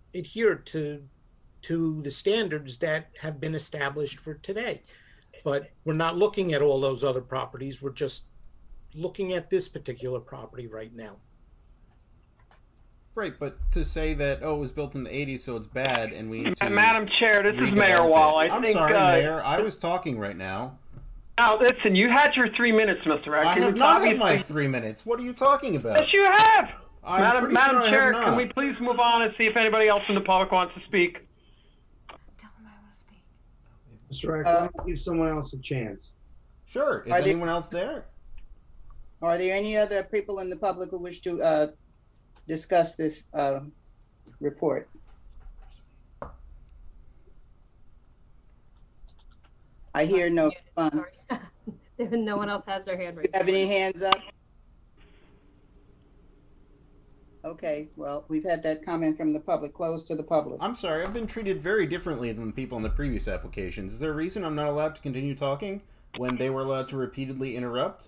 S11: adhere to the standards that have been established for today. But we're not looking at all those other properties. We're just looking at this particular property right now.
S20: Right, but to say that, oh, it was built in the 80s, so it's bad, and we need to...
S21: Madam Chair, this is Mayor Wall.
S20: I'm sorry, Mayor. I was talking right now.
S21: Now, listen, you had your 3 minutes, Mr. Eck.
S20: I have not had my 3 minutes. What are you talking about?
S21: Yes, you have.
S20: I'm
S21: Madam
S20: pretty sure
S21: Chair,
S20: I have
S21: can
S20: not.
S21: we please move on and see if anybody else in the public wants to speak?
S4: Mr. Eck, give someone else a chance.
S20: Sure. Is anyone else there?
S2: Are there any other people in the public who wish to discuss this report? I hear no response.
S1: No one else has their hand
S2: Do
S1: raised.
S2: you have any hands up? Okay, well, we've had that comment from the public. Closed to the public.
S20: I'm sorry, I've been treated very differently than the people in the previous applications. Is there a reason I'm not allowed to continue talking when they were allowed to repeatedly interrupt?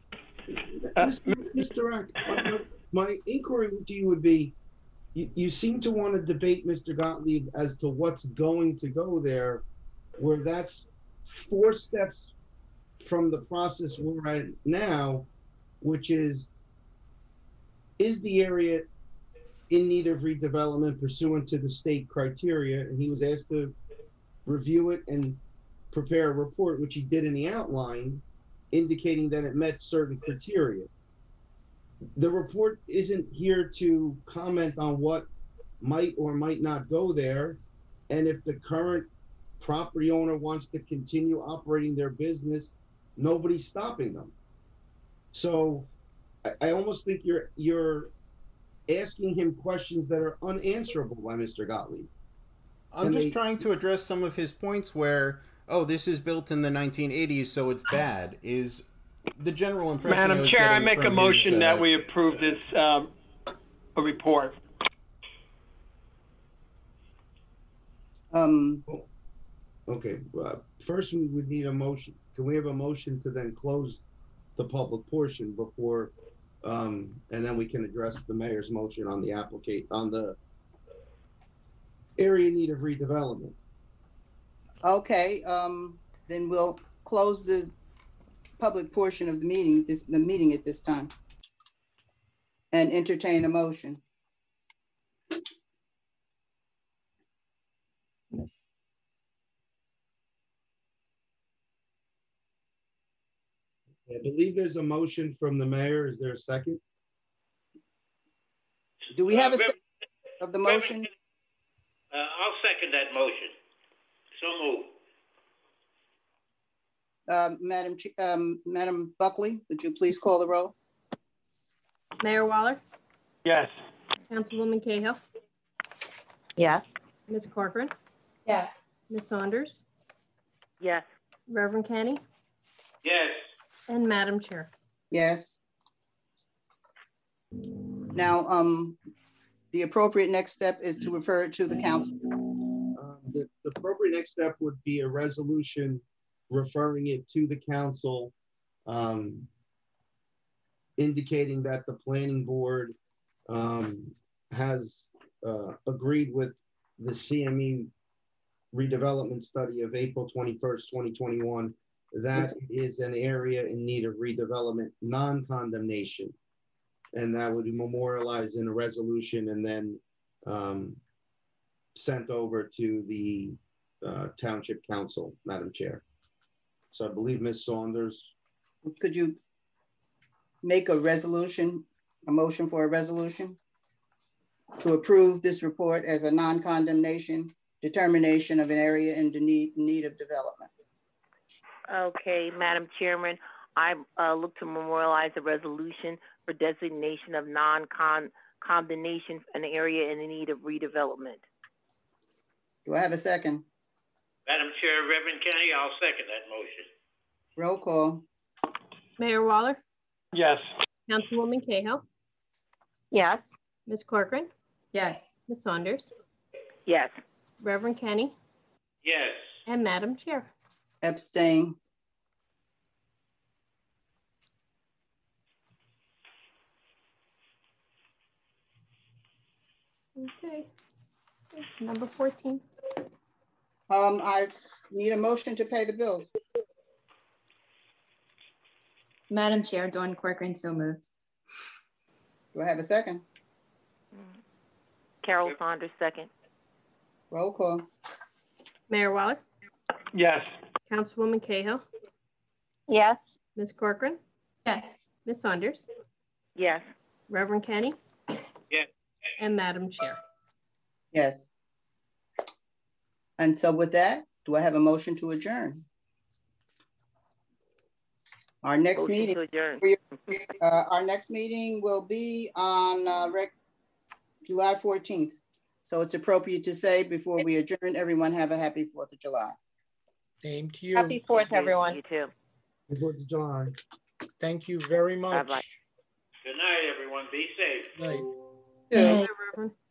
S4: Mr. Eck, my inquiry to you would be, you seem to want to debate Mr. Gottlieb as to what's going to go there, where that's 4 steps from the process we're at now, which is the area in need of redevelopment pursuant to the state criteria? And he was asked to review it and prepare a report, which he did in the outline, indicating that it met certain criteria. The report isn't here to comment on what might or might not go there. And if the current property owner wants to continue operating their business, nobody's stopping them. So I almost think you're asking him questions that are unanswerable by Mr. Gottlieb.
S20: I'm just trying to address some of his points where, oh, this is built in the 1980s, so it's bad, is the general impression.
S21: Madam Chair, I make a motion that we approve this report.
S4: Okay, first we would need a motion. Can we have a motion to then close the public portion before, and then we can address the mayor's motion on the on the area in need of redevelopment?
S2: Okay, then we'll close the public portion of the meeting at this time and entertain a motion.
S4: I believe there's a motion from the mayor. Is there a second?
S2: Do we have a second of the motion?
S6: I'll second that motion. So moved.
S2: Madam Buckley, would you please call the roll?
S1: Mayor Waller?
S21: Yes.
S1: Councilwoman Cahill?
S7: Yes.
S1: Ms. Corcoran?
S3: Yes.
S1: Ms. Saunders?
S7: Yes.
S1: Reverend Kenny?
S6: Yes.
S1: And Madam Chair.
S2: Yes. Now, the appropriate next step is to refer it to the council.
S4: The appropriate next step would be a resolution referring it to the council, indicating that the planning board has agreed with the CME redevelopment study of April 21st, 2021, that is an area in need of redevelopment, non-condemnation. And that would be memorialized in a resolution and then sent over to the Township Council, Madam Chair. So I believe Ms. Saunders.
S2: Could you make a resolution, a motion for a resolution to approve this report as a non-condemnation determination of an area in need of development?
S7: Okay, Madam Chairman, I look to memorialize a resolution for designation of non-condemnation an area in need of redevelopment.
S2: Do I have a second?
S6: Madam Chair, Reverend Kenny, I'll second that motion.
S2: Roll call.
S1: Mayor Waller?
S21: Yes.
S1: Councilwoman Cahill?
S7: Yes.
S1: Ms. Corcoran?
S3: Yes.
S1: Ms. Saunders?
S7: Yes.
S1: Reverend Kenny?
S6: Yes.
S1: And Madam Chair.
S2: Abstain.
S1: Okay. Number 14.
S2: I need a motion to pay the bills.
S3: Madam Chair, Dawn Corcoran, so moved.
S2: Do I have a second?
S7: Carol Saunders, second.
S2: Roll call.
S1: Mayor Waller,
S21: Yes.
S1: Councilwoman Cahill,
S19: Yes.
S1: Ms. Corcoran,
S3: Yes.
S1: Ms. Saunders,
S7: Yes.
S1: Reverend Kenny,
S6: Yes.
S1: and Madam Chair.
S2: Yes. And so with that, do I have a motion to adjourn? Our next
S7: Motion
S2: meeting,
S7: to adjourn.
S2: our next meeting will be on July 14th. So it's appropriate to say before we adjourn, everyone have a happy 4th of July.
S11: Same to you.
S19: Happy 4th, everyone.
S7: You too.
S14: Happy 4th of July.
S11: Thank you very much.
S7: Bye-bye.
S6: Good night, everyone. Be safe.
S11: Night.
S2: Yeah.
S1: Bye, Reverend.